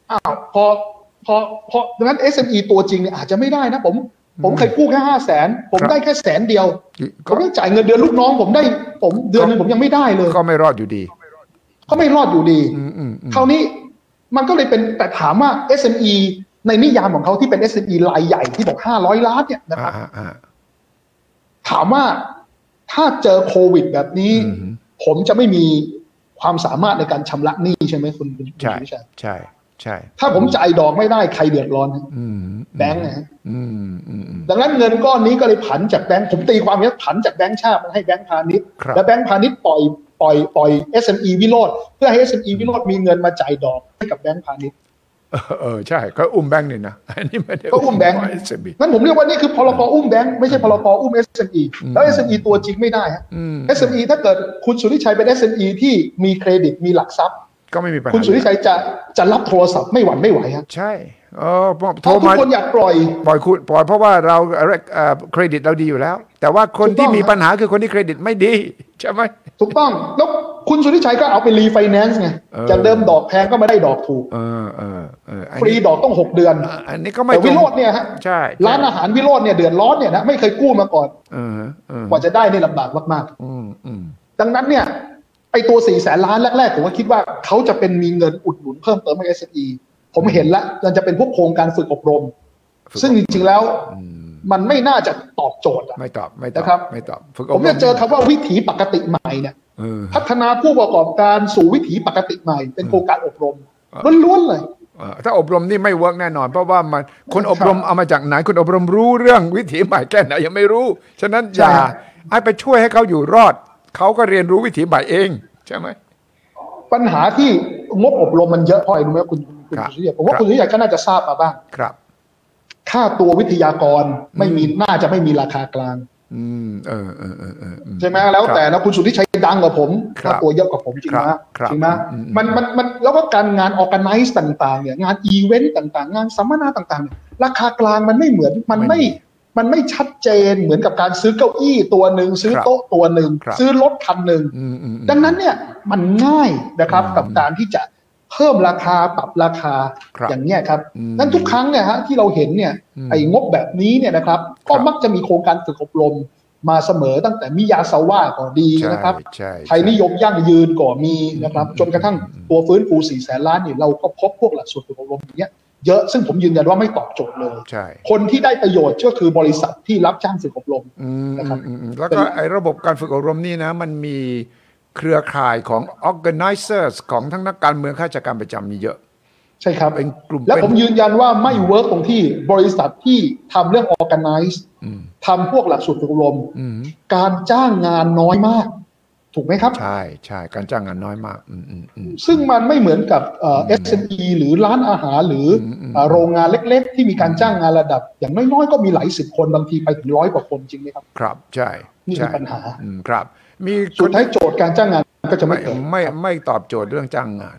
พอดังนั้น SME ตัวจริงเนี่ยอาจจะไม่ได้นะผมเคยกู้แค่500,000ผมได้แค่100,000 เดียวผมต้องจ่ายเงินเดือนลูกน้องผมได้เดือนนึงผมยังไม่ได้เลยก็ไม่รอดอยู่ดีก็ไม่รอดอยู่ดีคราวนี้มันก็เลยเป็นแต่ถามว่า SME ในนิยามของเขาที่เป็น SME รายใหญ่ที่บอก500 ล้านเนี่ยนะครับถามว่าถ้าเจอโควิดแบบนี้ผมจะไม่มีความสามารถในการชำระหนี้ใช่ไหมคุณใช่ใช่ถ้าผมจ่ายดอกไม่ได้ใครเดือดร้อนแบงค์นะดังนั้นเงินก้อนนี้ก็เลยผันจากแบงค์ผมตีความว่าผันจากแบงค์ชาติมาให้แบงค์พาณิชย์และแบงค์พาณิชย์ปล่อย SME วิโรจน์เพื่อให้ SME วิโรจน์มีเงินมาจ่ายดอกให้กับแบงค์พาณิชย์ใช่ก็อุ้มแบงค์นี่นะอันนี้ไม่ได้ก็อุ้มแบงค์งั้นผมเรียกว่านี่คือพรกอุ้มแบงค์ไม่ใช่พรกอุ้ม SME แล้ว SME ตัวจริงไม่ได้ฮะ SME ถ้าเกิดคุณสุริชัยเป็น SME ที่มีเครดิตมีหลักทรัพย์ก็ไม่มีปัญหาคุณสุริชัยจะรับโทรศัพท์ไม่หวั่นไม่ไหวฮะใช่โทรมาทุกคนอยากปล่อยเพราะว่าเราเครดิตเราดีอยู่แล้วแต่ว่าคนที่มีปัญหาคือคนที่เครดิตไม่ดีใช่ไหมถูกต้องแล้วคุณสุริชัยก็เอาไปรีไฟแนนซ์ไงจากเดิมดอกแพงก็ไม่ได้ดอกถูกฟรีดอกต้อง6 เดือนอันนี้ก็ไม่แต่วิโรจน์เนี่ยฮะใช่ร้านอาหารวิโรจน์เนี่ยเดือดร้อนเนี่ยนะไม่เคยกู้มาก่อนกว่าจะได้นี่ลำบากมากๆดังนั้นเนี่ยไอตัว400,000 ล้านแรกๆผมก็คิดว่าเขาจะเป็นมีเงินอุดหนุนเพิ่มเติมให้ SME ผมเห็นแล้วมันจะเป็นพวกโครงการฝึกอบรมซึ่งจริงๆแล้วมันไม่น่าจะตอบโจทย์ไม่ตอบนะครับไม่ตอบผมจะเจอคำว่าวิถีปกติใหม่เนี่ยพัฒนาผู้ประกอบการสู่วิถีปกติใหม่เป็นโครงการอบรมล้วนๆเลยถ้าอบรมนี่ไม่เวิร์กแน่นอนเพราะว่ามันคนอบรมเอามาจากไหนคนอบรมรู้เรื่องวิถีใหม่แค่ไหนยังไม่รู้ฉะนั้นอย่าให้ไปช่วยให้เขาอยู่รอดเขาก็เรียนรู้วิถีใหม่เองใช่ไหมปัญหาที่งบอบรมมันเยอะพอรู้ไหมคุณสุริยะผมว่าคุณสุริยะก็น่าจะทราบมาบ้างครับค่าตัววิทยากรไม่มีน่าจะไม่มีราคากลางใช่ไหมแล้วแต่นะคุณสุริชัยดังกว่าผมค่าตัวเยอะกว่าผมจริงไหมจริงไหมมันแล้วก็การงานออร์แกไนซ์ต่างๆเนี่ยงานอีเวนต์ต่างๆงานสัมมนาต่างๆราคากลางมันไม่เหมือนมันไม่ชัดเจนเหมือนกับการซื้อเก้าอี้ตัวหนึ่งซื้อโต๊ะตัวหนึ่งซื้อรถคันหนึ่งดังนั้นเนี่ยมันง่ายนะครับกับการที่จะเพิ่มราคาปรับราคาอย่างเนี้ยครับนั้นทุกครั้งเนี่ยฮะที่เราเห็นเนี่ยไอ้งบแบบนี้เนี่ยนะครับก็มักจะมีโครงการฝึกอบรมมาเสมอตั้งแต่มิยาซาว่าก็ดีนะครับไทยนิยมยั่งยืนก็มีนะครับจนกระทั่งตัวฟื้นฟู400,000 ล้านเนี่ยเราก็พบพวกหลักสูตรฝึกอบรมอย่างเงี้ยเยอะซึ่งผมยืนยันว่าไม่ตอบโจทย์เลยคนที่ได้ประโยชน์ก็คือบริษัทที่รับจ้างฝึกอบรมนะครับแล้วก็ไอ้ระบบการฝึกอบรมนี่นะมันมีเครือข่ายของ organizers ของทั้งนักการเมืองข้าราชการประจำนี่เยอะใช่ครับเป็นกลุ่มและผมยืนยันว่าไม่เวิร์กตรงที่บริษัทที่ทำเรื่อง organize ทำพวกหลักสูตรฝึกอบรมการจ้างงานน้อยมากถูกไหมครับใช่การจ้างงานน้อยมากซึ่งมันไม่เหมือนกับSME หรือร้านอาหารหรือโรงงานเล็กๆที่มีการจ้างงานระดับอย่างน้อยๆก็มีหลาย10 คนบางทีไปถึง100 กว่าคนจริงไหมครับครับใช่นี่คือปัญหาครับมีสุดท้ายโจทย์การจ้างงานก็จะไม่ตอบโจทย์เรื่องจ้างงาน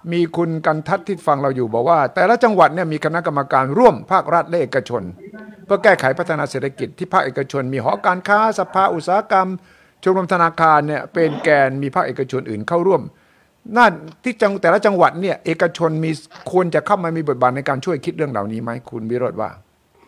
มีคุณกันทัศน์ที่ฟังเราอยู่บอกว่าแต่ละจังหวัดเนี่ยมีคณะกรรมการร่วมภาครัฐและเอกชนเพื่อแก้ไขพัฒนาเศรษฐกิจที่ภาคเอกชนมีหอการค้าสภาอุตสาหกรรมชมรมธนาคารเนี่ยเป็นแกนมีภาคเอกชนอื่นเข้าร่วมน่าที่แต่ละจังหวัดเนี่ยเอกชนมีควรจะเข้ามามีบทบาทในการช่วยคิดเรื่องเหล่านี้ไหมคุณวิโรจน์ว่า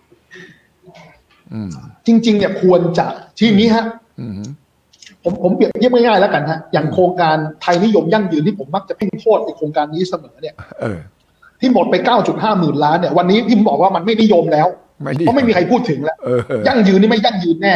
จริงๆเนี่ยควรจะที่นี้ฮะผมเปรียบเทียบง่ายๆแล้วกันฮะอย่างโครงการไทยนิยมยั่งยืนที่ผมมักจะเพ่งโทษในโครงการนี้เสมอเนี่ยที่หมดไป 9.5 หมื่นล้านเนี่ยวันนี้ที่ผมบอกว่ามันไม่นิยมแล้วเพราะไม่มีใครพูดถึงแล้วยั่งยืนนี่ไม่ยั่งยืนแน่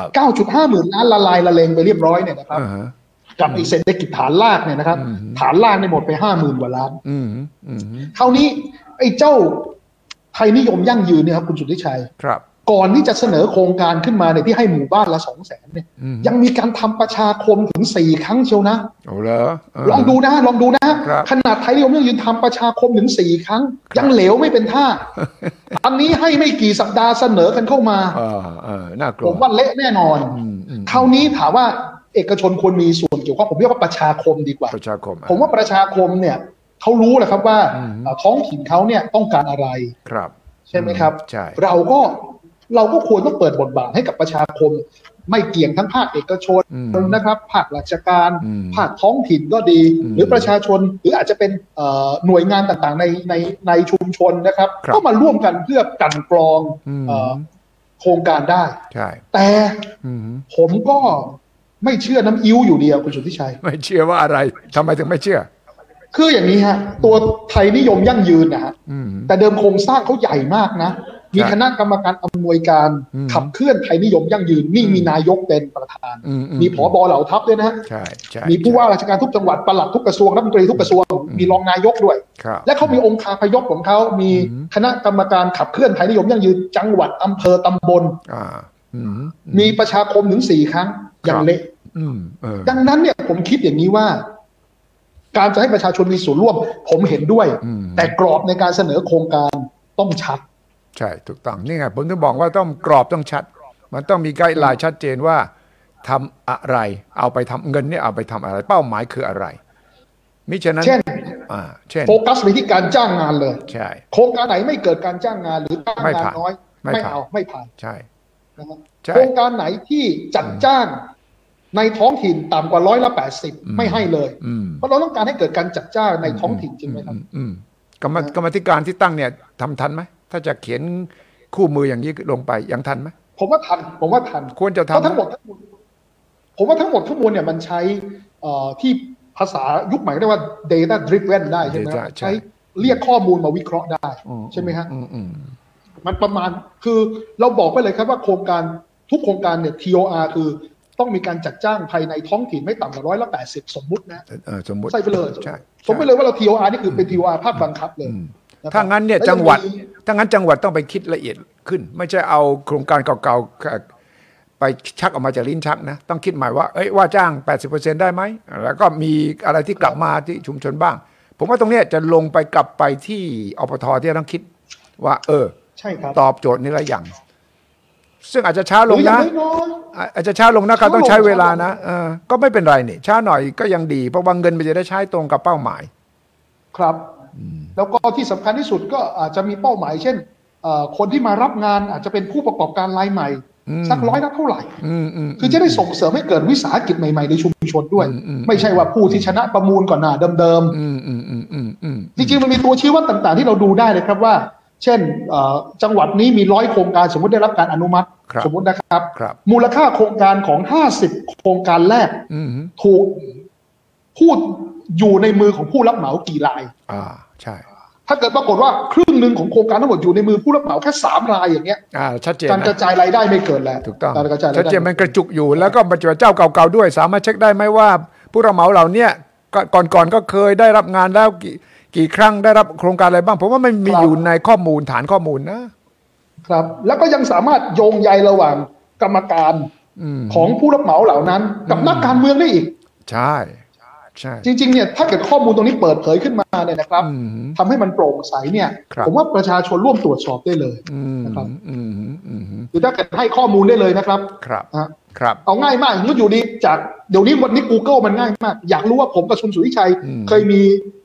9.5 หมื่นล้านละลายละเลงไปเรียบร้อยเนี่ยนะครับกับอีกเศรษฐกิจฐานรากเนี่ยนะครับฐานรากในหมดไป 50,000 กว่าล้านคราวนี้ไอ้เจ้าไทยนิยมยั่งยืนเนี่ยครับคุณสุทธิชัยก่อนที่จะเสนอโครงการขึ้นมาเนี่ยที่ให้หมู่บ้านละ 200,000 เนี่ยยังมีการทำประชาคมถึง4 ครั้งเชียวนะลองดูนะขนาดไทยนิยมยั่งยืนทำประชาคมถึง4 ครั้งยังเหลวไม่เป็นท่าอันนี้ให้ไม่กี่สัปดาห์เสนอกันเข้ามาน่ากลัวผมว่าเละแน่นอนคราวนี้ถามว่าเอกชนควรมีส่วนเกี่ยวข้องผมเรียกว่าประชาคมดีกว่าประชาคมผมว่าประชาคมเนี่ยเขารู้แหละครับว่าท้องถิ่นเขาเนี่ยต้องการอะไรใช่ไหมครับเราก็ควรต้องเปิดบทบาทให้กับประชาคมไม่เกี่ยงทั้งภาคเอกชนนะครับภาคราชการภาคท้องถิ่นก็ดีหรือประชาชนหรืออาจจะเป็นหน่วยงานต่างๆในชุมชนนะครับก็มาร่วมกันเพื่อกันกรองโครงการได้แต่ผมก็ไม่เชื่อน้ำอิ้วอยู่เดียวคุณสุทธิชัยไม่เชื่อว่าอะไรทำไมถึงไม่เชื่อคืออย่างนี้ฮะตัวไทยนิยมยั่งยืนนะฮะแต่เดิมโครงสร้างเขาใหญ่มากนะมีคณะกรรมการอำนวยการขับเคลื่อนไทยนิยมยั่งยืนนี่มีนายกเป็นประธานมีผบ.เหล่าทัพด้วยนะฮะมีผู้ว่าราชการทุกจังหวัดปลัดทุกกระทรวงรัฐมนตรีทุกกระทรวงมีรองนายกด้วยและเขามีองค์คาพยพของเขามีคณะกรรมการขับเคลื่อนไทยนิยมยั่งยืนจังหวัดอำเภอตำบลมีประชาคมถึง4 ครั้งอย่างเละดังนั้นเนี่ยผมคิดอย่างนี้ว่าการจะให้ประชาชนมีส่วนร่วมผมเห็นด้วยแต่กรอบในการเสนอโครงการต้องชัดใช่ถูกต้องนี่ไงผมถึงบอกว่าต้องกรอบต้องชัดมันต้องมีไกด์ไลน์ชัดเจนว่าทำอะไรเอาไปทำเงินเนี่ยเอาไปทำอะไรเป้าหมายคืออะไรมิฉะนั้นเช่นโฟกัสไปที่การจ้างงานเลยใช่โครงการไหนไม่เกิดการจ้างงานหรือจ้างงานน้อยไม่ผ่านใช่โครงการไหนที่จัดจ้างในท้องถิ่นต่ำกว่า180ไม่ให้เลยเพราะเราต้องการให้เกิดการจัดจ้างในท้องถิ่นจริงไหมครับกรรมธิการที่ตั้งเนี่ยทำทันไหมถ้าจะเขียนคู่มืออย่างนี้ลงไปยังทันไหมผมว่าทันควรจะทำทั้งหมดผมว่าทั้งหมดทั้งมวลเนี่ยมันใช้ที่ภาษายุคใหม่เรียกว่า data driven ได้ใช่ไหมใช้เรียกข้อมูลมาวิเคราะห์ได้ใช่ไหมฮะมันประมาณคือเราบอกไปเลยครับว่าโครงการทุกโครงการเนี่ย TOR คือต้องมีการจัดจ้างภายในท้องถิ่นไม่ต่ำกว่า180สมมุตินะใส่ไปเลยสมมติเลยว่าเรา TOR นี่คือเป็น TOR ภาคบังคับเลยถ้างั้นเนี่ยจังหวัดต้องไปคิดละเอียดขึ้นไม่ใช่เอาโครงการเก่าๆไปชักออกมาจากลิ้นชักนะต้องคิดใหม่ว่าว่าจ้าง 80% ได้ไหมแล้วก็มีอะไรที่กลับมาที่ชุมชนบ้างผมว่าตรงนี้จะลงไปกลับไปที่อปท.ที่ต้องคิดว่าใช่ครับตอบโจทย์นี้ละอย่างซึ่งอาจจะช้าลงนะอาจจะช้าลงนะครับต้องใช้เวลานะก็ไม่เป็นไรนี่ช้าหน่อยก็ยังดีเพราะว่าเงินมันจะได้ใช้ตรงกับเป้าหมายครับแล้วก็ที่สำคัญที่สุดก็อาจจะมีเป้าหมายเช่นคนที่มารับงานอาจจะเป็นผู้ประกอบการรายใหม่สัก100ละเท่าไหร่คือจะได้ส่งเสริมให้เกิดวิสาหกิจใหม่ๆในชุมชนด้วยไม่ใช่ว่าผู้ที่ชนะประมูลก่อนหน้าเดิมๆจริงๆมันมีตัวชี้วัดต่างๆที่เราดูได้เลยครับว่าเช่นจังหวัดนี้มี100โครงการสมมติได้รับการอนุมัติสมมตินะครับมูลค่าโครงการของ50โครงการแรกถูกพูดอยู่ในมือของผู้รับเหมากี่รายใช่ถ้าเกิดปรากฏว่าครึ่งหนึ่งของโครงการทั้งหมดอยู่ในมือผู้รับเหมาแค่3รายอย่างเงี้ยชัดเจนการกระจายรายได้ไม่เกิดแล้วถูกต้องชัดเจนมันกระจุกอยู่แล้วก็มาเจ้าเก่าๆด้วยสามารถเช็คได้ไหมว่าผู้รับเหมาเหล่านี้ก่อนก็เคยได้รับงานแล้วกี่ครั้งได้รับโครงการอะไรบ้างผมว่าไม่มีอยู่ในข้อมูลฐานข้อมูลนะครับแล้วก็ยังสามารถโยงใยระหว่างกรรมการของผู้รับเหมาเหล่านั้นกับนักการเมืองได้อีกใช่จริงๆเนี่ยถ้าเกิดข้อมูลตรงนี้เปิดเผยขึ้นมาเนี่ยนะครับทำให้มันโปร่งใสเนี่ยผมว่าประชาชนร่วมตรวจสอบได้เลยนะครับคือถ้าเกิดให้ข้อมูลได้เลยนะครับเอาง่ายมากมันอยู่ดีจากเดี๋ยวนี้วันนี้ Google มันง่ายมากอยากรู้ว่าผมกับคุณสุวิชัยเคยมี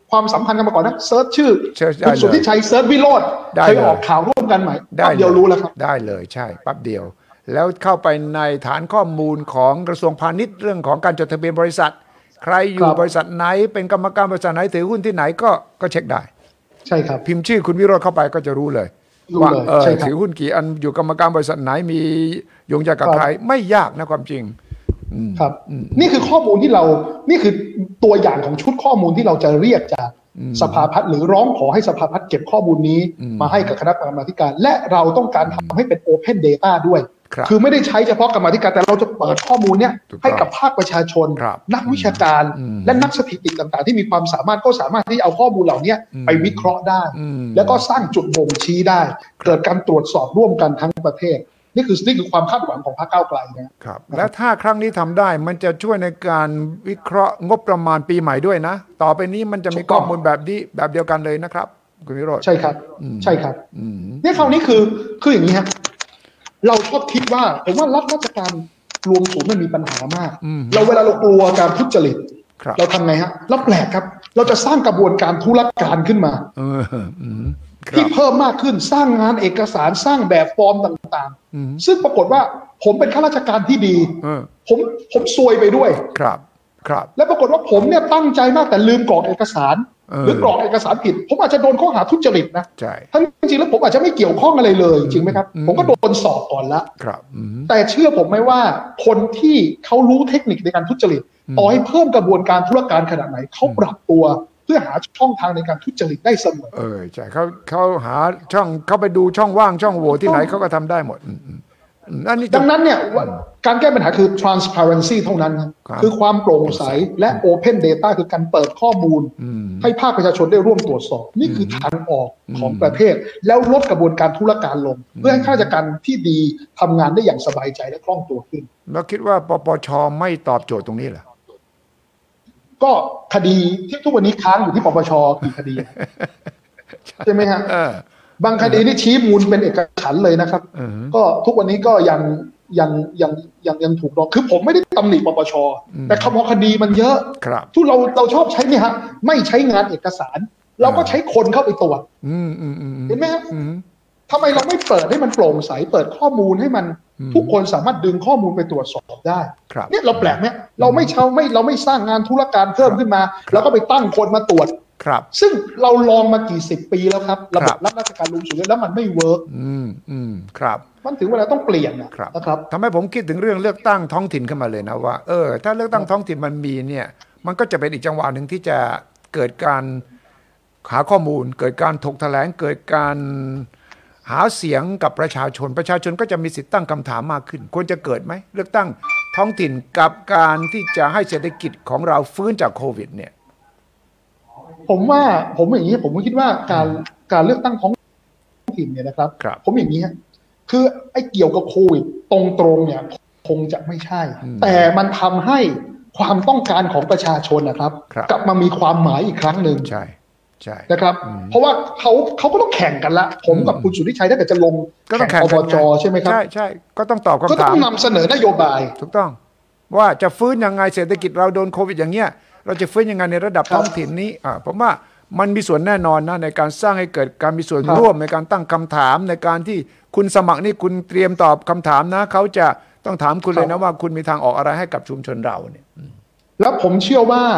ความสัมพันธ์กันมาก่อนนะเซิร์ชชื่อคุณสุทธิชัยเซิร์ชวิโรจน์เคยออกข่าวร่วมกันไหมปั๊บเดียวรู้แล้วครับได้เลยใช่ปั๊บเดียวแล้วเข้าไปในฐานข้อมูลของกระทรวงพาณิชย์เรื่องของการจดทะเบียนบริษัทใครอยู่บริษัทไหนเป็นกรรมการบริษัทไหนถือหุ้นที่ไหนก็เช็คได้ใช่ครับพิมพ์ชื่อคุณวิโรจน์เข้าไปก็จะรู้เลยว่าถือหุ้นกี่อันอยู่กรรมการบริษัทไหนมีโยงใยกับใครไม่ยากนะความจริงครับนี่คือข้อมูลที่นี่คือตัวอย่างของชุดข้อมูลที่เราจะเรียกจากสภาพัฒน์หรือร้องขอให้สภาพัฒน์เก็บข้อมูลนี้มาให้กับคณะกรรมาธิการและเราต้องการทำให้เป็น Open Data ด้วยคือไม่ได้ใช้เฉพาะกรรมาธิการแต่เราจะเปิดข้อมูลเนี้ยให้กับภาคประชาชนนักวิชาการและนักสถิติต่างๆที่มีความสามารถก็สามารถที่เอาข้อมูลเหล่านี้ไปวิเคราะห์ได้แล้วก็สร้างจุดบ่งชี้ได้เกิดการตรวจสอบร่วมกันทั้งประเทศนี่คือความคาดหวังของพรรคก้าวไกลนะครับและถ้าครั้งนี้ทำได้มันจะช่วยในการวิเคราะห์งบประมาณปีใหม่ด้วยนะต่อไปนี้มันจะมีข้อมูลแบบนี้แบบเดียวกันเลยนะครับคุณวิโรจน์ใช่ครับใช่ครับเนี่ยคราวนี้คืออย่างนี้ครับเราชอบคิดว่าผมว่ารัฐราชการรวมศูนย์มันมีปัญหามากเวลาเรากลัวการทุจริตเราทำไงฮะเราแปลกครับเราจะสร้างกระบวนการธุรการขึ้นมาที่เพิ่มมากขึ้นสร้างงานเอกสารสร้างแบบฟอร์มต่างๆซึ่งปรากฏว่าผมเป็นข้าราชการที่ดีผมซวยไปด้วยครับและปรากฏว่าผมเนี่ยตั้งใจมากแต่ลืมกรอกเอกสารหรือกรอกเอกสารผิดผมอาจจะโดนข้อหาทุจริตนะทั้งจริงๆแล้วผมอาจจะไม่เกี่ยวข้องอะไรเลยจริงไหมครับผมก็โดนสอบก่อนละแต่เชื่อผมไหมว่าคนที่เขารู้เทคนิคในการทุจริตต่อให้เพิ่มกระบวนการธุรการขนาดไหนเขาปรับตัวเพื่อหาช่องทางในการทุจริตได้เสมอใช่เขาหาช่องเขาไปดูช่องว่างช่องโหว่ที่ไหนเขาก็ทำได้หมดดังนั้นเนี่ยการแก้ปัญหาคือ transparency เท่านั้นคือความโปร่งใสและ open data คือการเปิดข้อมูลให้ภาคประชาชนได้ร่วมตรวจสอบนี่คือทางออกของประเทศแล้วลดกระบวนการธุรการลงเพื่อให้ข้าราชการที่ดีทำงานได้อย่างสบายใจและคล่องตัวขึ้นแล้วคิดว่าปปช.ไม่ตอบโจทย์ตรงนี้เหรอก็คดีที่ทุกวันนี้ค้างอยู่ที่ปปช.กี่คดีใช่ไหมฮะบางคดีนี่ชี้มูลเป็นเอกฉันท์เลยนะครับก็ทุกวันนี้ก็ยังถูกร้องคือผมไม่ได้ตำหนิปปช.แต่คดีมันเยอะทุกเราชอบใช้เนี่ยฮะไม่ใช้งานเอกสารเราก็ใช้คนเข้าไปตรวจเห็นไหมฮะทำไมเราไม่เปิดให้มันโปร่งใสเปิดข้อมูลให้มันทุกคนสามารถดึงข้อมูลไปตรวจสอบได้เนี่ยเราแปลกไหมเราไม่สร้างงานธุรการเพิ่มขึ้นมาแล้วก็ไปตั้งคนมาตรวจซึ่งเราลองมากี่สิบปีแล้วครับระบบรับราชการรวมศูนย์แล้วมันไม่เวิร์กครับมันถึงเวลาต้องเปลี่ยนนะครับทำให้ผมคิดถึงเรื่องเลือกตั้งท้องถิ่นขึ้นมาเลยนะว่าถ้าเลือกตั้งท้องถิ่นมันมีเนี่ยมันก็จะเป็นอีกจังหวะหนึ่งที่จะเกิดการหาข้อมูลเกิดการถกแถลงเกิดการหาเสียงกับประชาชนก็จะมีสิทธิ์ตั้งคำถามมากขึ้นควรจะเกิดไหมเลือกตั้งท้องถิ่นกับการที่จะให้เศรษฐกิจของเราฟื้นจากโควิดเนี่ยผมอย่างนี้ผมคิดว่าการเลือกตั้งท้องถิ่นเนี่ยนะครับผมอย่างนี้คือไอ้เกี่ยวกับโควิดตรงเนี่ยคงจะไม่ใช่แต่มันทำให้ความต้องการของประชาชนนะครับกลับมามีความหมายอีกครั้งหนึ่งใช่นะครับเพราะว่าเขาก็ต้องแข่งกันละผมกับคุณสุทธิชัยถ้าเกิดจะลงก็ต้องแข่งอบจ.ใช่ไหมครับใช่ก็ต้องตอบคำถามก็ต้องนำเสนอนโยบายถูกต้องว่าจะฟื้นยังไงเศรษฐกิจเราโดนโควิดอย่างเงี้ยเราจะฟื้นยังไงในระดับท้องถิ่นนี้ผมว่ามันมีส่วนแน่นอนนะในการสร้างให้เกิดการมีส่วนร่วมในการตั้งคำถามในการที่คุณสมัครนี่คุณเตรียมตอบคำถามนะเขาจะต้องถามคุณเลยนะว่าคุณมีทางออกอะไรให้กับชุมชนเราเนี่ยแล้วผมเชื่อว่า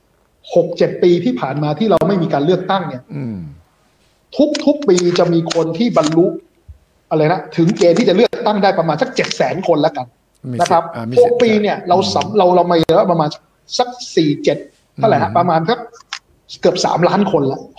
6-7 ปีที่ผ่านมาที่เราไม่มีการเลือกตั้งเนี่ยทุกปีจะมีคนที่บรรลุอะไรนะถึงเกณฑ์ที่จะเลือกตั้งได้ประมาณสัก 700,000 คนแล้วกันนะครับ6 ปีเนี่ยเรามาเยอะประมาณสัก 4-7 เท่าไหร่ฮะประมาณสักเกือบ3 ล้านคนละ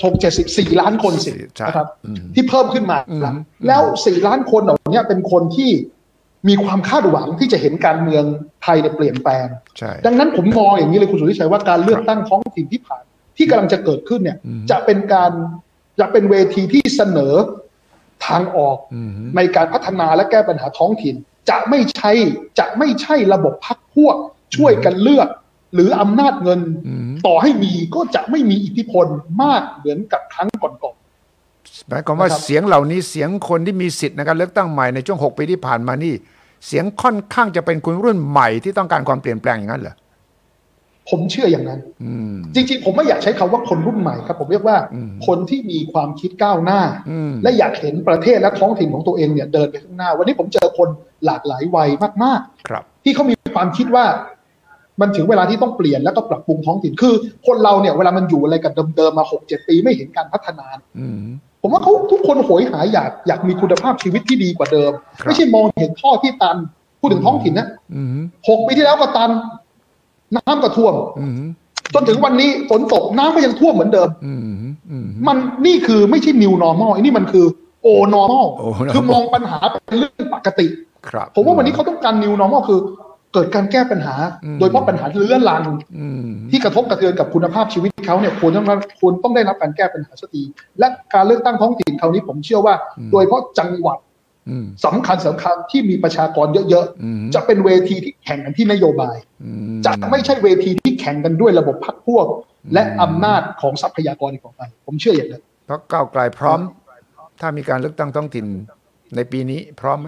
4 ล้านคนสินะครับที่เพิ่มขึ้นมาแล้ว4 ล้านคนเหล่านี้เป็นคนที่มีความคาดหวังที่จะเห็นการเมืองไทยเปลี่ยนแปลงดังนั้นผมมองอย่างนี้เลยคุณสุทธิชัยว่าการเลือกตั้งท้องถิ่นที่ผ่านที่กำลังจะเกิดขึ้นเนี่ยจะเป็นเวทีที่เสนอทางออกในการพัฒนาและแก้ปัญหาท้องถิ่นจะไม่ใช่ระบบพรรคพวกช่วยกันเลือกหรืออำนาจเงินต่อให้มีก็จะไม่มีอิทธิพลมากเหมือนกับครั้งก่อนๆหมายความว่าเสียงเหล่านี้เสียงคนที่มีสิทธิ์ในการเลือกตั้งใหม่ในช่วง6 ปีที่ผ่านมานี่เสียงค่อนข้างจะเป็นคนรุ่นใหม่ที่ต้องการความเปลี่ยนแปลงอย่างนั้นเหรอผมเชื่ออย่างนั้นจริงๆผมไม่อยากใช้คำว่าคนรุ่นใหม่ครับผมเรียกว่าคนที่มีความคิดก้าวหน้าและอยากเห็นประเทศและท้องถิ่นของตัวเองเนี่ยเดินไปข้างหน้าวันนี้ผมเจอคนหลากหลายวัยมากๆที่เขามีความคิดว่ามันถึงเวลาที่ต้องเปลี่ยนแล้วก็ปรับปรุงท้องถิ่นคือคนเราเนี่ยเวลามันอยู่อะไรกับเดิมๆมา 6-7 ปีไม่เห็นการพัฒนาผมว่าเขาทุกคนโหยหาอยากมีคุณภาพชีวิตที่ดีกว่าเดิมไม่ใช่มองเห็นท่อที่ตันพูดถึงท้องถิ่นนะ6 ปีที่แล้วก็ตันน้ำก็ท่วมจนถึงวันนี้ฝนตกน้ำก็ยังท่วมเหมือนเดิมมันนี่คือไม่ใช่ new normal นี่มันคือ old normal คือมองปัญหาเป็นเรื่องปกติผมว่าวันนี้เขาต้องการ new normal คือเกิดการแก้ปัญหาโดยเฉพาะปัญหาเรื้อรังที่กระทบกระเทือนกับคุณภาพชีวิตเขาเนี่ยควรต้องได้รับการแก้ปัญหาสักทีและการเลือกตั้งท้องถิ่นคราวนี้ผมเชื่อว่าโดยเฉพาะจังหวัดสำคัญที่มีประชากรเยอะๆจะเป็นเวทีที่แข่งกันที่นโยบายจะไม่ใช่เวทีที่แข่งกันด้วยระบบพรรคพวกและอำนาจของทรัพยากรอีกต่อไปผมเชื่ออย่างนั้นเพราะก้าวไกลพร้อมถ้ามีการเลือกตั้งท้องถิ่นในปีนี้พร้อมไหม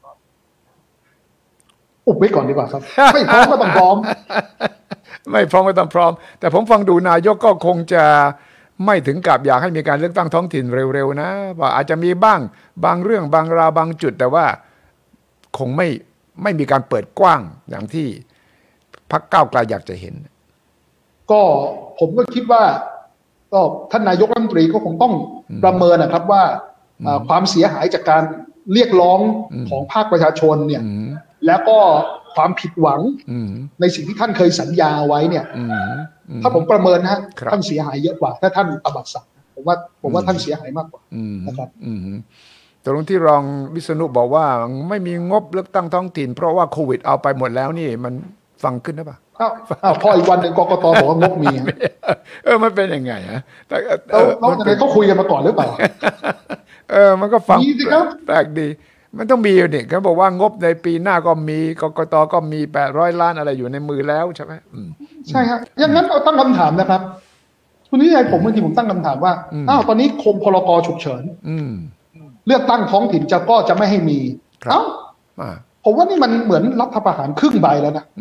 อุบไว้ก่อนดีกว่าครับไม่พร้อมก็ต้องพร้อมไม่พร้อมก็ต้องพร้อมแต่ผมฟังดูนายกก็คงจะไม่ถึงกับอยากให้มีการเลือกตั้งท้องถิ่นเร็วๆนะว่าอาจจะมีบ้างบางเรื่องบางราวบางจุดแต่ว่าคงไม่มีการเปิดกว้างอย่างที่พรรคก้าวไกลอยากจะเห็นก็ผมก็คิดว่าก็ท่านนายกรัฐมนตรีก็คงต้องประเมินนะครับว่าความเสียหายจากการเรียกร้องของภาคประชาชนเนี่ยแล้วก็ความผิดหวังในสิ่งที่ท่านเคยสัญญาไว้เนี่ยถ้าผมประเมินนะท่านเสียหายเยอะกว่าถ้าท่านตบัดสัตย์ผมว่าท่านเสียหายมากกว่านะครับตรงที่รองวิษณุบอกว่าไม่มีงบเลือกตั้งท้องถิ่นเพราะว่าโควิดเอาไปหมดแล้วนี่มันฟังขึ้นหรือเปล่าพออีกวันหนึ่งกกตบอกว่างบมีมันเป็นยังไงฮะแต่เขาคุยกันมาก่อนหรือเปล่ามันก็ฟังแปลกดีมันต้องมีเนี่ยเขาบอกว่างบในปีหน้าก็มีกกตก็มี800 ล้านอะไรอยู่ในมือแล้วใช่ไหมใช่ครับอย่างนั้นเราตั้งคำถามนะครับคุณนิชัยบางทีผมตั้งคำถามว่าตอนนี้คงพรกฉุกเฉินเลือกตั้งท้องถิ่นก็จะไม่ให้มีผมว่านี่มันเหมือนรัฐประหารครึ่งใบแล้วนะ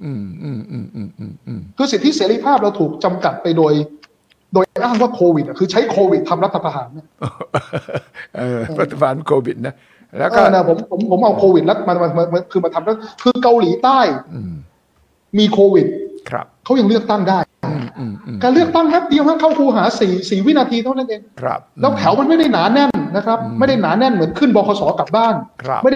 คือสิทธิเสรีภาพเราถูกจำกัดไปโดยอ้างว่าโควิดคือใช้โควิดทำรัฐประหารเนี่ยรัฐประหารโควิดนะแล้วก็ผมเอาโควิดแล้วมาคือมาทำแล้วคือเกาหลีใต้มีโควิดเขายังเลือกตั้งได้การเลือกตั้งแป๊บเดียวเข้าคูหา4 วินาทีเท่านั้นเองแล้วแถวมันไม่ได้หนาแน่นนะครับไม่ได้หนาแน่นเหมือนขึ้นบขส.กลับบ้านไม่ได้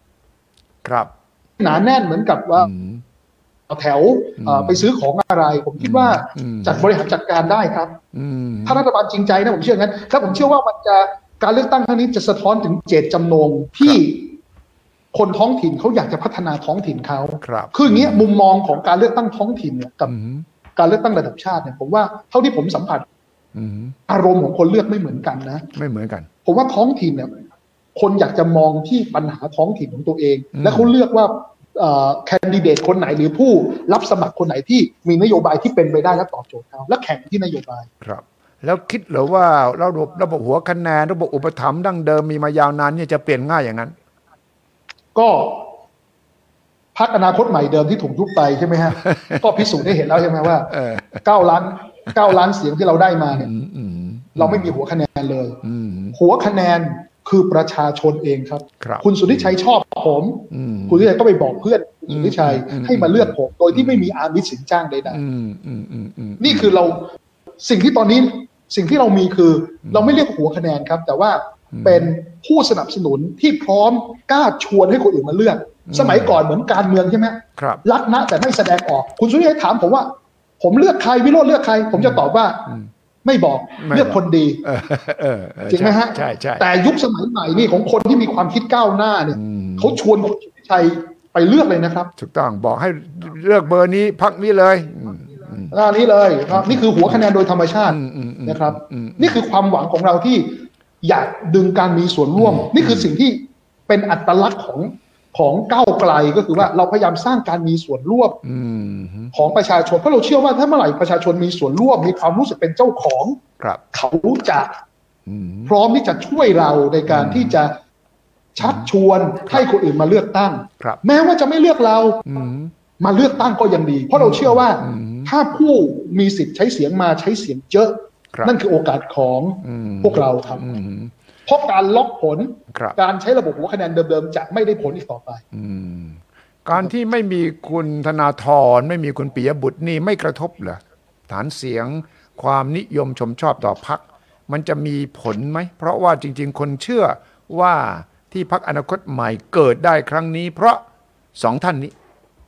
หนาแน่นเหมือนกับว่าแถวไปซื้อของอะไรผมคิดว่าจัดบริหารจัดการได้ครับถ้ารัฐบาลจริงใจนะผมเชื่องั้นถ้าผมเชื่อว่ามันจะการเลือกตั้งครั้งนี้จะสะท้อนถึงเจตจำนงที่คนท้องถิ่นเขาอยากจะพัฒนาท้องถิ่นเขาคืออย่างนี้มุมมองของการเลือกตั้งท้องถิ่นเนี่ยกับการเลือกตั้งระดับชาติเนี่ยผมว่าเท่าที่ผมสัมผัสอารมณ์ของคนเลือกไม่เหมือนกันนะไม่เหมือนกันผมว่าท้องถิ่นเนี่ยคนอยากจะมองที่ปัญหาท้องถิ่นของตัวเองและเขาเลือกว่าแคนดิเดตคนไหนหรือผู้รับสมัครคนไหนที่มีนโยบายที่เป็นไปได้และตอบโจทย์เขาและแข่งที่นโยบายครับแล้วคิดหรือว่าระบบหัวคะแนนระบบอุปถัมภ์ดั้งเดิมมีมายาวนานเนี่ยจะเปลี่ยนง่ายอย่างนั้นก็พรรคอนาคตใหม่เดิมที่ถูกยุบไปใช่ไหมฮะก็พิสูจน์ได้เห็นแล้วใช่ไหมว่า9 ล้านเสียงที่เราได้มาเนี่ยเราไม่มีหัวคะแนนเลยหัวคะแนนคือประชาชนเองครับคุณสุทธิชัยชอบผมคุณสุทธิชัยก็ไปบอกเพื่อนคุณสุทธิชัยให้มาเลือกผมโดยที่ไม่มีอามิตสินจ้างใดๆนี่คือเราสิ่งที่ตอนนี้สิ่งที่เรามีคือเราไม่เรียกหัวคะแนนครับแต่ว่าเป็นผู้สนับสนุนที่พร้อมกล้าชวนให้คนอื่นมาเลือกสมัยก่อนเหมือนการเมืองใช่ไหมรักนะแต่ไม่แสดงออกคุณสุทธิชัยถามผมว่าผมเลือกใครวิโรจน์เลือกใครผมจะตอบว่าไม่บอกเลือกคนดีจริงไหมฮะใช่ใช่แต่ยุคสมัยใหม่นี่ของคนที่มีความคิดก้าวหน้าเนี่ยเขาชวนคุณสุทธิชัยไปเลือกเลยนะครับถูกต้องบอกให้เลือกเบอร์นี้พรรคนี้เลยนี้เลยครับนี่คือหัวคะแนนโดยธรรมชาตินะครับนี่คือความหวังของเราที่อยากดึงการมีส่วนร่วมนี่คือสิ่งที่เป็นอัตลักษณ์ของก้าวไกลก็คือว่าเราพยายามสร้างการมีส่วนร่วมของประชาชนเพราะเราเชื่อว่าถ้าเมื่อไหร่ประชาชนมีส่วนร่วมมีความรู้สึกเป็นเจ้าของเขาจะพร้อมที่จะช่วยเราในการที่จะชักชวนให้คนอื่นมาเลือกตั้งแม้ว่าจะไม่เลือกเรามาเลือกตั้งก็ยังดีเพราะเราเชื่อว่าถ้าผู้มีสิทธิ์ใช้เสียงมาใช้เสียงเยอะนั่นคือโอกาสของพวกเราครับเพราะการล็อกผลการใช้ระบบหัวคะแนนเดิมๆจะไม่ได้ผลอีกต่อไปการที่ไม่มีคุณธนาธรไม่มีคุณปิยบุตรนี่ไม่กระทบเหรอฐานเสียงความนิยมชมชอบต่อพรรคมันจะมีผลไหมเพราะว่าจริงๆคนเชื่อว่าที่พรรคอนาคตใหม่เกิดได้ครั้งนี้เพราะสองท่านนี้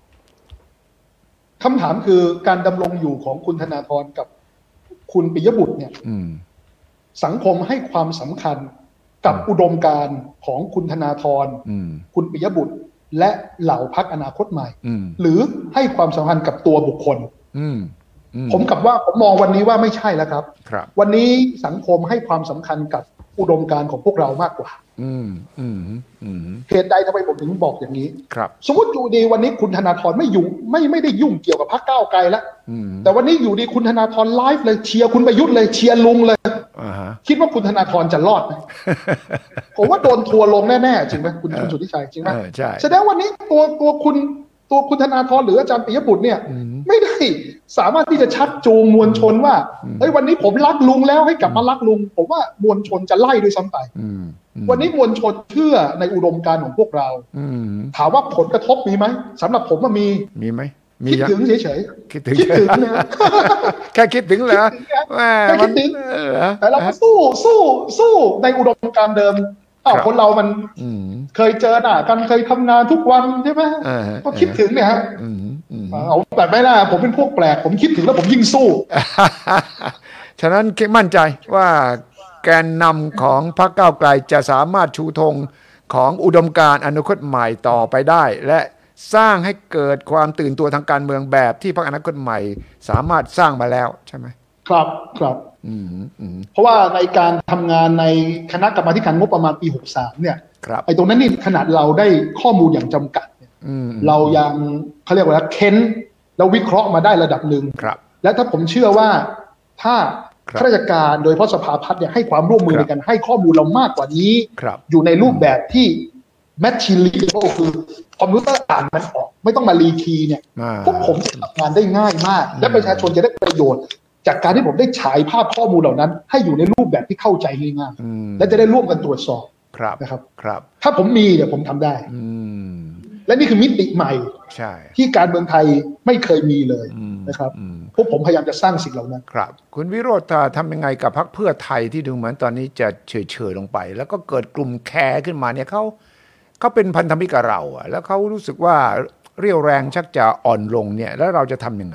คำถามคือการดำรงอยู่ของคุณธนาธรกับคุณปิยบุตรเนี่ยสังคมให้ความสำคัญกับอุดมการณ์ของคุณธนาธรคุณปิยบุตรและเหล่าพรรคอนาคตใหม่หรือให้ความสำคัญกับตัวบุคคลผมมองวันนี้ว่าไม่ใช่แล้วครับวันนี้สังคมให้ความสำคัญกับอุดมการณ์ของพวกเรามากกว่าเหตุใดทำไมผมถึงบอกอย่างนี้สมมติอยู่ดีวันนี้คุณธนาธรไม่ได้ยุ่งเกี่ยวกับพรรคก้าวไกลแล้วแต่วันนี้อยู่ดีคุณธนาธรไลฟ์เลยเชียร์คุณประยุทธ์เลยเชียร์ลุงเลยคิดว่าคุณธนาธรจะรอดไหมผมว่าโดนทัวร์ลงแน่ๆจริงไหมคุณสุทธิชัยจริงไหมแสดงวันนี้ตัวคุณธนาธรหรืออาจารย์ปิยบุตรเนี่ยไม่ได้สามารถที่จะชักจูงมวลชนว่าเฮ้ยวันนี้ผมรักลุงแล้วให้กลับมารักลุงผมว่ามวลชนจะไล่ด้วยซ้ำไปวันนี้มวลชนเชื่อในอุดมการณ์ของพวกเราถามว่าผลกระทบมีไหมสำหรับผมว่ามีไหมคิดถึงเฉยๆคิดถึงนะแค่คิดถึงเหรอแค่คิดถึงแต่เราก็สู้ในอุดมการณ์เดิมคนเรามันเคยเจอหน้ากันเคยทำงานทุกวันใช่ไหมก็คิดถึงเนี่ยฮะเอาแต่ไม่ได้ผมเป็นพวกแปลกผมคิดถึงแล้วผมยิ่งสู้ฉะนั้นมั่นใจว่าแกนนำของพรรคก้าวไกลจะสามารถชูธงของอุดมการณ์อนาคตใหม่ต่อไปได้และสร้างให้เกิดความตื่นตัวทางการเมืองแบบที่พรรคอนาคตใหม่สามารถสร้างมาแล้วใช่ไหมครับเพราะว่าในการทำงานในคณะกรรมาธิการงบประมาณปี63เนี่ยไอ้ตรงนั้นนี่ขนาดเราได้ข้อมูลอย่างจำกัดเนี่ยเรายังเขาเรียกว่าเค้นแล้ววิเคราะห์มาได้ระดับหนึ่งและถ้าผมเชื่อว่าถ้าข้าราชการโดยเฉพาะสภาพัฒน์เนี่ยให้ความร่วมมือในการให้ข้อมูลเรามากกว่านี้อยู่ในรูปแบบที่แมชชีนรีก็คือคอมพิวเตอร์อ่านมันออกไม่ต้องมารีคีย์เนี่ยพวกผมจะทำงานได้ง่ายมากและประชาชนจะได้ประโยชน์จากการที่ผมได้ฉายภาพข้อมูลเหล่านั้นให้อยู่ในรูปแบบที่เข้าใจง่ายๆและจะได้ร่วมกันตรวจสอบนะครับถ้าผมมีเนี่ยผมทำได้และนี่คือมิติใหม่ที่การเมืองไทยไม่เคยมีเลยนะครับพวกผมพยายามจะสร้างสิ่งเหล่านั้นครับคุณวิโรจน์ทำยังไงกับพรรคเพื่อไทยที่ดูเหมือนตอนนี้จะเฉยๆลงไปแล้วก็เกิดกลุ่มแคร์ขึ้นมาเนี่ยเขาเป็นพันธมิตรกับเราอะแล้วเขารู้สึกว่าเรี่ยวแรงชักจะอ่อนลงเนี่ยแล้วเราจะทำยังไง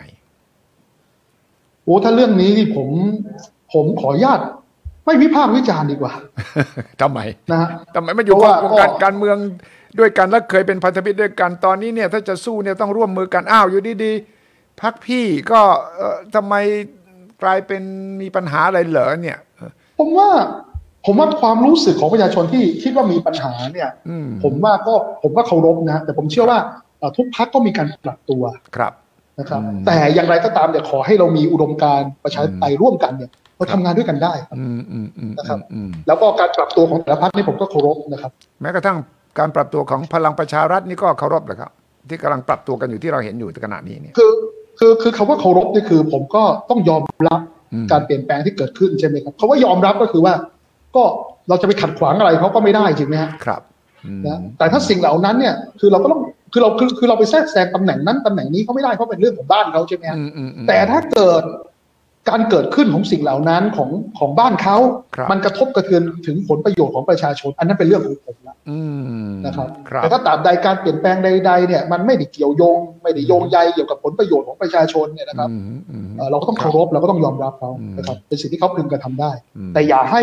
ถ้าเรื่องนี้ที่ผมขออนุญาตไม่วิพากษ์วิจารณ์ดีกว่าทำไมนะทำไมมันอยู่กับวงการเมืองด้วยกันแล้วเคยเป็นพันธมิตรด้วยกันตอนนี้เนี่ยถ้าจะสู้เนี่ยต้องร่วมมือกันอยู่ดีๆพรรคพี่ก็ทำไมกลายเป็นมีปัญหาอะไรเหรอเนี่ยผมว่าความรู้สึกของประชาชนที่คิดว่ามีปัญหาเนี่ยผมว่าเคารพนะแต่ผมเชื่อว่าทุกพรรคก็มีการปรับตัวนะครับแต่อย่างไรก็ตามเนี่ยขอให้เรามีอุดมการณ์ประชาธิปไตยร่วมกันเนี่ยเราทำงานด้วยกันได้นะครับแล้วก็การปรับตัวของแต่ละพรรคนี่ผมก็เคารพนะครับแม้กระทั่งการปรับตัวของพลังประชารัฐนี่ก็เคารพเลยครับที่กำลังปรับตัวกันอยู่ที่เราเห็นอยู่ในขณะนี้เนี่ยคือคำว่าเคารพนี่คือผมก็ต้องยอมรับการเปลี่ยนแปลงที่เกิดขึ้นใช่ไหมครับคำว่ายอมรับก็คือว่าก็เราจะไปขัดขวางอะไรเขาก็ไม่ได้จริงไหมครับนะแต่ถ้าสิ่งเหล่านั้นเนี่ยคือเราก็ต้องคือเราไปแทรกแซงตำแหน่งนั้นตำแหน่งนี้เขาไม่ได้เพราะเป็นเรื่องของบ้านเขาใช่ไหมแต่ถ้าเกิดการเกิดขึ้นของสิ่งเหล่านั้นของบ้านเขามันกระทบกระเทือนถึงผลประโยชน์ของประชาชนอันนั้นเป็นเรื่องของผมแล้วนะครับแต่ถ้าตราบใดการเปลี่ยนแปลงใดๆเนี่ยมันไม่ได้เกี่ยวโยงไม่ได้โยงใยเกี่ยวกับผลประโยชน์ของประชาชนเนี่ยนะครับเราก็ต้องเคารพเราก็ต้องยอมรับเขานะครับเป็นสิ่งที่เขาพึงกระทำได้แต่อย่าให้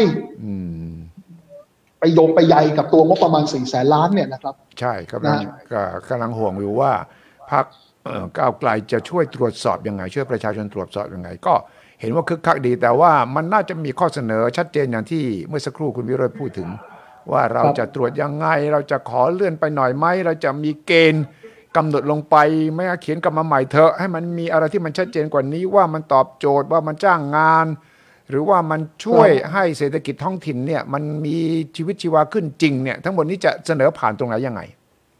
ไปโยงไปใยกับตัวงบประมาณ400,000 ล้านเนี่ยนะครับใช่กำลังห่วงอยู่ว่าพรรคก้าวไกลจะช่วยตรวจสอบยังไงช่วยประชาชนตรวจสอบยังไงก็เห็นว่าคึกคักดีแต่ว่ามันน่าจะมีข้อเสนอชัดเจนอย่างที่เมื่อสักครู่คุณวิโรจน์พูดถึงว่าเราจะตรวจยังไงเราจะขอเลื่อนไปหน่อยไหมเราจะมีเกณฑ์กำหนดลงไปไม่เขียนกลับมาใหม่เถอะให้มันมีอะไรที่มันชัดเจนกว่านี้ว่ามันตอบโจทย์ว่ามันจ้างงานหรือว่ามันช่วยให้เศรษฐกิจท้องถิ่นเนี่ยมันมีชีวิตชีวาขึ้นจริงเนี่ยทั้งหมดนี้จะเสนอผ่านตรงไหนยังไง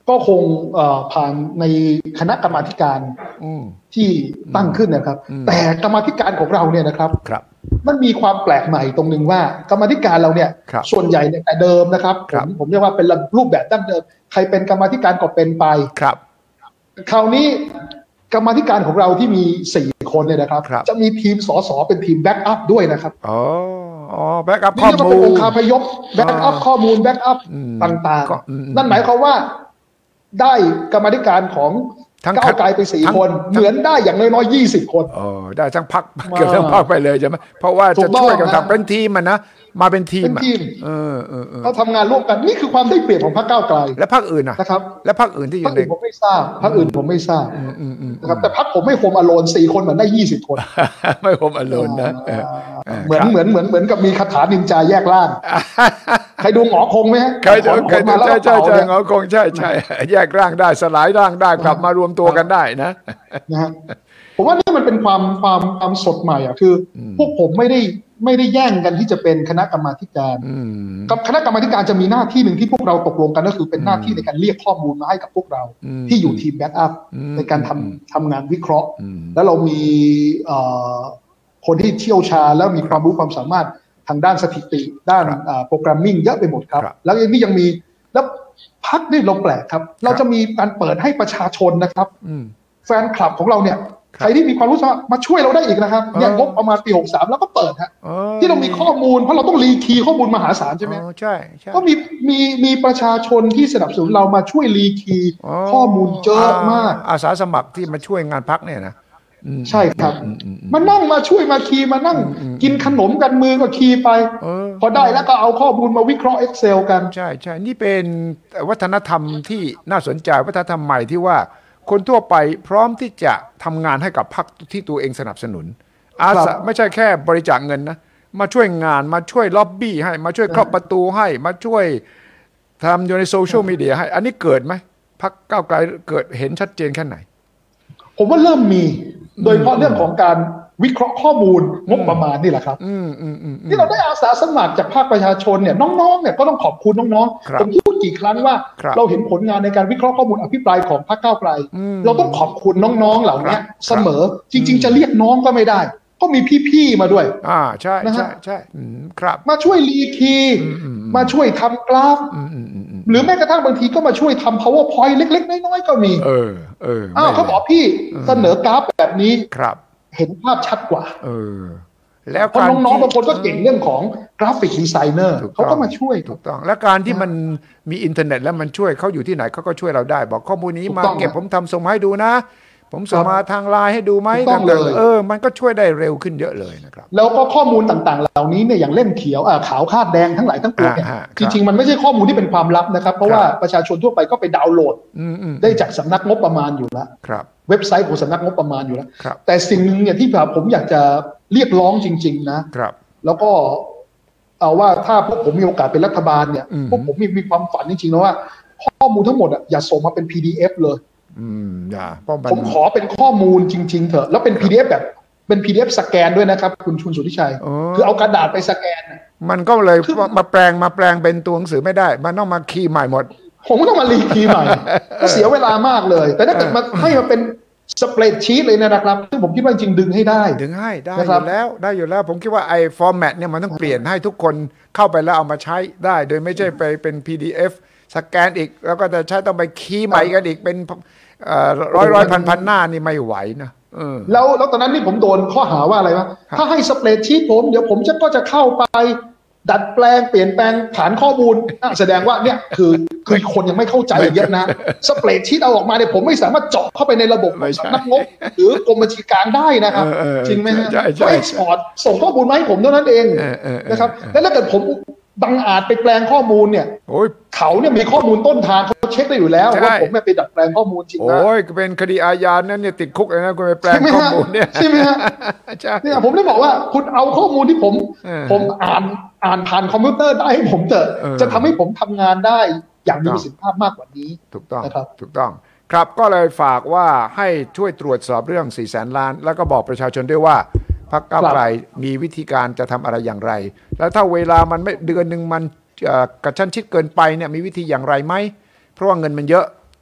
ก็คงผ่านในคณะกรรมาธิการที่ตั้งขึ้นนะครับแต่กรรมาธิการของเราเนี่ยนะครับมันมีความแปลกใหม่ตรงนึงว่ากรรมาธิการเราเนี่ยส่วนใหญ่เนี่ยแต่เดิมนะครับผมเรียกว่าเป็นรูปแบบดั้งเดิมใครเป็นกรรมาธิการก็เป็นไปคราวนี้กรรมาธิการของเราที่มี4 คนเนี่ยนะครับจะมีทีมสสเป็นทีมแบ็กอัพด้วยนะครับแบ็กอัพข้อมูลเป็นองค์คาพยพแบ็กอัพข้อมูลแบ็กอัพต่างๆนั่นหมายความว่าได้กรรมาธิการของก้าวไกลไป4 คนเหมือนได้อย่างน้อยๆ20 คนได้ทั้งพรรคเกือบทั้งพรรคไปเลยใช่ไหมเพราะว่าจะช่วยกันทำเป็นทีมมันนะมาเป็นทีมเขาทำงานร่วมกันนี่คือความได้เปรียบของพรรคก้าวไกลและพรรคอื่นนะครับและพรรคอื่นที่อยู่ในผมไม่ทราบพรรคอื่นผมไม่ทราบนะครับแต่พรรคผมไม่โฮมอโลน4 คนเหมือนได้20 คนไม่โฮมอโลนนะเหมือนกับมีคาถานินจาแยกร่างใครดูหงอคงไหมใครดูใช่หงอคงใช่แยกร่างได้สลายร่างได้กลับมารวมตัวกันได้นะผมว่านี่มันเป็นความสดใหม่อ่ะคือพวกผมไม่ได้แย่งกันที่จะเป็นคณะกรรมาธิการกับคณะกรรมาธิการจะมีหน้าที่หนึ่งที่พวกเราตกลงกันก็คือเป็นหน้าที่ในการเรียกข้อมูลมาให้กับพวกเราที่อยู่ทีมแบ็กอัพในการทำงานวิเคราะห์แล้วเรามีคนที่เชี่ยวชาญแล้วมีความรู้ความสามารถทางด้านสถิติด้านโปรแกรมมิ่งเยอะไปหมดครับแล้วยังมีแล้วพรรคนี่เราแปลกครับเราจะมีการเปิดให้ประชาชนนะครับแฟนคลับของเราเนี่ยใครที่มีความรู้มาช่วยเราได้อีกนะครับอย่างงบประมาณปี63แล้วก็เปิดฮะที่เรามีข้อมูลเพราะเราต้องรีคีย์ข้อมูลมหาศาลใช่ไหมใช่ก็มีประชาชนที่สนับสนุนเรามาช่วยรีคีย์ข้อมูลเยอะมากอาสาสมัครที่มาช่วยงานพรรคเนี่ยนะใช่ครับมานั่งมาช่วยมาคีย์มานั่งกินขนมกันมือก็คีย์ไปพอได้แล้วก็เอาข้อมูลมาวิเคราะห์ Excel กันใช่นี่เป็นวัฒนธรรมที่น่าสนใจวัฒนธรรมใหม่ที่ว่าคนทั่วไปพร้อมที่จะทำงานให้กับพรรคที่ตัวเองสนับสนุนไม่ใช่แค่บริจาคเงินนะมาช่วยงานมาช่วยล็อบบี้ให้มาช่วยเคาะประตูให้มาช่วยทำอยู่ในโซเชียลมีเดียให้อันนี้เกิดไหมพรรคก้าวไกลเกิดเห็นชัดเจนแค่ไหนผมว่าเริ่มมีโดยเฉพาะเรื่องของการวิเคราะห์ข้อมูลงบประมาณนี่แหละครับที่เราได้อาสาสมัครจากภาคประชาชนเนี่ยน้องๆเนี่ยก็ต้องขอบคุณน้องๆผมพูดกี่ครั้งว่าเราเห็นผลงานในการวิเคราะห์ข้อมูลอภิปรายของพรรคก้าวไกลเราต้องขอบคุณน้องๆเหล่านี้เสมอจริงๆจะเรียกน้องก็ไม่ได้ก็มีพี่ๆมาด้วยใช่ครับมาช่วยรีคีย์มาช่วยทำกราฟหรือแม้กระทั่งบางทีก็มาช่วยทำ PowerPoint เล็กๆน้อยๆก็มีเขาบอกพี่เสนอกราฟแบบนี้เห็นภาพชัดกว่าแล้วเพราะน้องๆบางคนก็เก่งเรื่องของกราฟิกดีไซเนอร์เขาก็มาช่วยถูกต้องและการที่มันมีอินเทอร์เน็ตแล้วมันช่วยเขาอยู่ที่ไหนเขาก็ช่วยเราได้บอกข้อมูลนี้มาเก็บผมทำส่งให้ดูนะผมส่งมาทางไลน์ให้ดูไหมต้องเลยมันก็ช่วยได้เร็วขึ้นเยอะเลยนะครับแล้วก็ข้อมูลต่างๆเหล่านี้เนี่ยอย่างเล่มเขียวขาวคาดแดงทั้งหลายทั้งปวงเนี่ยจริงๆมันไม่ใช่ข้อมูลที่เป็นความลับนะครับเพราะว่าประชาชนทั่วไปก็ไปดาวน์โหลดได้จากสำนักงบประมาณอยู่แล้วเว็บไซต์ของสำนักงบประมาณอยู่แล้วแต่สิ่งหนึ่งเนี่ยที่ผมอยากจะเรียกร้องจริงๆนะแล้วก็เอาว่าถ้าพวกผมมีโอกาสเป็นรัฐบาลเนี่ยพวกผมมีความฝันจริงๆนะว่าข้อมูลทั้งหมดอย่าส่งมาเป็น PDF เลยผมขอเป็นข้อมูลจริงๆเถอะแล้วเป็น PDF แบบเป็น PDF สแกนด้วยนะครับคุณชุนสุทธิชัยคือเอากระดาษไปสแกนมันก็เลยมาแปลงเป็นตัวหนังสือไม่ได้มันต้องมาคีย์ใหม่หมดผมก็ต้องมารีคีย์ใหม่ก็เสียเวลามากเลยแต่ถ้าเกิดมาให้มันเป็นสเปรดชีตเลยนะครับซึ่งผมคิดว่าจริงดึงให้ได้อยู่แล้วผมคิดว่าไอ้ฟอร์แมตเนี่ยมันต้องเปลี่ยนให้ทุกคนเข้าไปแล้วเอามาใช้ได้โดยไม่ใช่ไปเป็น PDF สแกนอีกแล้วก็จะใช้ต้องไปคีย์ใหม่กันอีกเป็นร้อยพันหน้านี่ไม่ไหวนะแล้วตอนนั้นนี่ผมโดนข้อหาว่าอะไรวะถ้าให้สเปรดชีตผมเดี๋ยวผมก็จะเข้าไปดัดแปลงเปลี่ยนแปลงฐานข้อมูลแสดงว่าเนี่ยคือคนยังไม่เข้าใจเยอะนะสเปรดชีตเอาออกมาเนี่ยผมไม่สามารถเจาะเข้าไปในระบบสำนักงบหรือกรมบัญชีกลางได้นะครับจริงไหมฮะก็เอ็กซ์พอร์ตส่งข้อมูลมาให้ผมเท่านั้นเองนะครับแล้วถ้าเกิดผมบังอาจไปแปลงข้อมูลเนี่ยเขาเนี่ยมีข้อมูลต้นทางเขาเช็คได้อยู่แล้วว่าผมไม่ไปดัดแปลงข้อมูลจริงนะเป็นคดีอาญานั่นเนี่ยติดคุกเลยนะคุณไปแปลงข้อมูลเนี่ยใช่ไหมฮะเนี่ยผมได้บอกว่าคุณเอาข้อมูลที่ผมอ่านผ่านคอมพิวเตอร์ได้ให้ผมจะทำให้ผมทำงานได้อย่างมีประสิทธิภาพมากกว่านี้ถูกต้องถูกต้องครับก็เลยฝากว่าให้ช่วยตรวจสอบเรื่อง400,000 ล้านแล้วก็บอกประชาชนด้วยว่าพรรคก้าวไกลมีวิธีการจะทำอะไรอย่างไรแล้วถ้าเวลามันไม่เดือนหนึ่งมันกระชั้นชิดเกินไปเนี่ยมีวิธีอย่างไรไหมเพราะว่าเงินมันเยอะ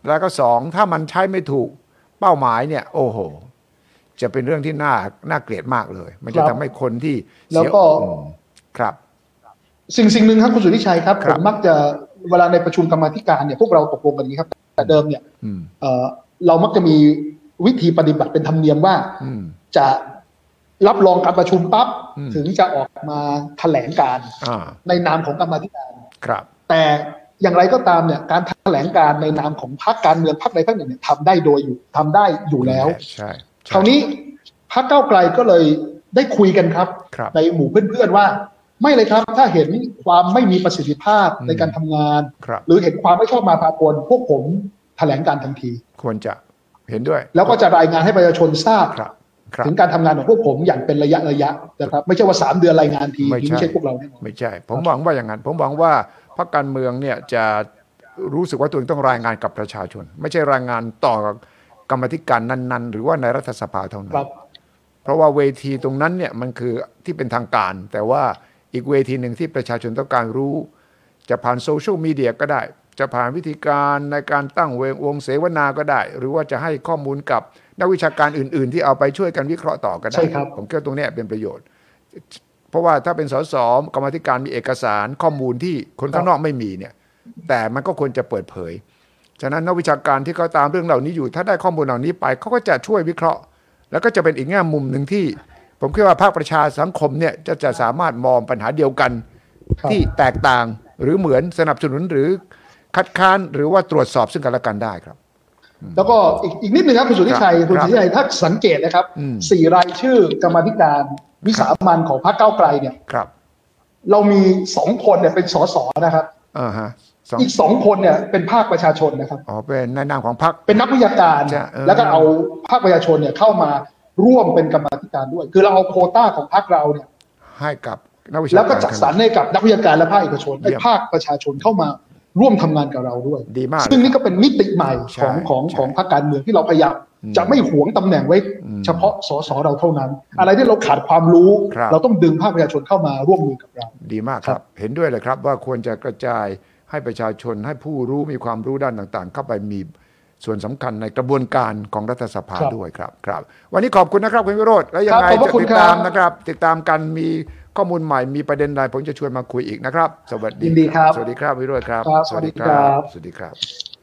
แล้วก็2ถ้ามันใช้ไม่ถูกเป้าหมายเนี่ยโอ้โหจะเป็นเรื่องที่น่าเกลียดมากเลยมันจะทำให้คนที่แล้วก็ครับสิ่งหนึ่งครับคุณสุทธิชัยครับผมมักจะเวลาในประชุมกรรมาธิการเนี่ยพวกเราตกลงกันอย่างนี้ครับแต่เดิมเนี่ยเรามักจะมีวิธีปฏิบัติเป็นธรรมเนียมว่าจะรับรองการประชุมปั๊บถึงจะออกมาแถลงการในนามของกรรมาธิการครับแต่อย่างไรก็ตามเนี่ยการแถลงการในนามของพรรคการเมืองพรรคใดพรรคหนึ่งเนี่ยทำได้อยู่แล้วใช่คราวนี้พรรคก้าวไกลก็เลยได้คุยกันครับในหมู่เพื่อนๆว่าไม่เลยครับถ้าเห็นความไม่มีประสิทธิภาพในการทำงานหรือเห็นความไม่ชอบมาพากลพวกผมแถลงการทันทีควรจะเห็นด้วยแล้วก็จะรายงานให้ประชาชนทราบถึงการทำงานของพวกผมอย่างเป็นระยะนะครับไม่ใช่ว่า3 เดือนรายงานทีไม่ใช่พวกเราแน่นอนไม่ใช่ผมหวังว่าอย่างนั้นผมหวังว่าพรรคการเมืองเนี่ยจะรู้สึกว่าตัวเองต้องรายงานกับประชาชนไม่ใช่รายงานต่อกรรมธิการนั้นๆหรือว่าในรัฐสภาเท่านั้นเพราะว่าเวทีตรงนั้นเนี่ยมันคือที่เป็นทางการแต่ว่าอีกเวทีหนึ่งที่ประชาชนต้องการรู้จะผ่านโซเชียลมีเดียก็ได้จะผ่านวิธีการในการตั้งวงเสวนาก็ได้หรือว่าจะให้ข้อมูลกับนักวิชาการอื่นๆที่เอาไปช่วยกันวิเคราะห์ต่อก็ได้ผมคิดว่าตรงนี้เป็นประโยชน์เพราะว่าถ้าเป็นสสกรรมธิการมีเอกสารข้อมูลที่คนข้างนอกไม่มีเนี่ยแต่มันก็ควรจะเปิดเผยฉะนั้นนักวิชาการที่เขาตามเรื่องเหล่านี้อยู่ถ้าได้ข้อมูลเหล่านี้ไปเขาก็จะช่วยวิเคราะห์แล้วก็จะเป็นอีกแง่มุมหนึ่งที่ผมคิดว่าภาคประชาสังคมเนี่ยจะสามารถมองปัญหาเดียวกันที่แตกต่างหรือเหมือนสนับสนุนหรือคัดค้านหรือว่าตรวจสอบซึ่งกันและกันได้ครับแล้วก็อีกนิดนึงครับคุณสุทธิชัยถ้าสังเกตนะครับ4 รายชื่อกรรมาธิการวิสามัญของพรรคก้าวไกลเนี่ยเรามี2 คนเนี่ยเป็นสสนะครับอีก2 คนเนี่ยเป็นภาคประชาชนนะครับเป็นในนามของพรรคเป็นนักวิชาการแล้วก็เอาภาคประชาชนเนี่ยเข้ามาร่วมเป็นกรรมาธิการด้วยคือเราเอาโควต้าของพรรคเราเนี่ยให้กับนักวิชาการแล้วก็จัดสรรให้กับนักวิชาการและภาคเอกชนให้ภาคประชาชนเข้ามาร่วมทำงานกับเราด้วยดีมากซึ่งนี่ก็เป็นมิติใหม่ของพรรคการเมืองที่เราพยายามจะไม่หวงตำแหน่งไว้เฉพาะสสเราเท่านั้นอะไรที่เราขาดความรู้เราต้องดึงภาคประชาชนเข้ามาร่วมมือกับเราดีมากครับเห็นด้วยเลยครับว่าควรจะกระจายให้ประชาชนให้ผู้รู้มีความรู้ด้านต่างๆเข้าไปมีส่วนสำคัญในกระบวนการของรัฐสภาด้วยครับวันนี้ขอบคุณนะครับคุณวิโรจน์แล้วยังไงจะติดตามนะครับติดตามกันมีข้อมูลใหม่มีประเด็นใดผมจะชวนมาคุยอีกนะครับสวัสดีครับสวัสดีครับวิโรจน์ครับสวัสดีครับสวัสดีครับ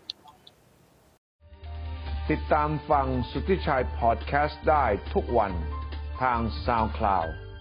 ติดตามฟังสุทธิชัยพอดแคสต์ได้ทุกวันทาง SoundCloud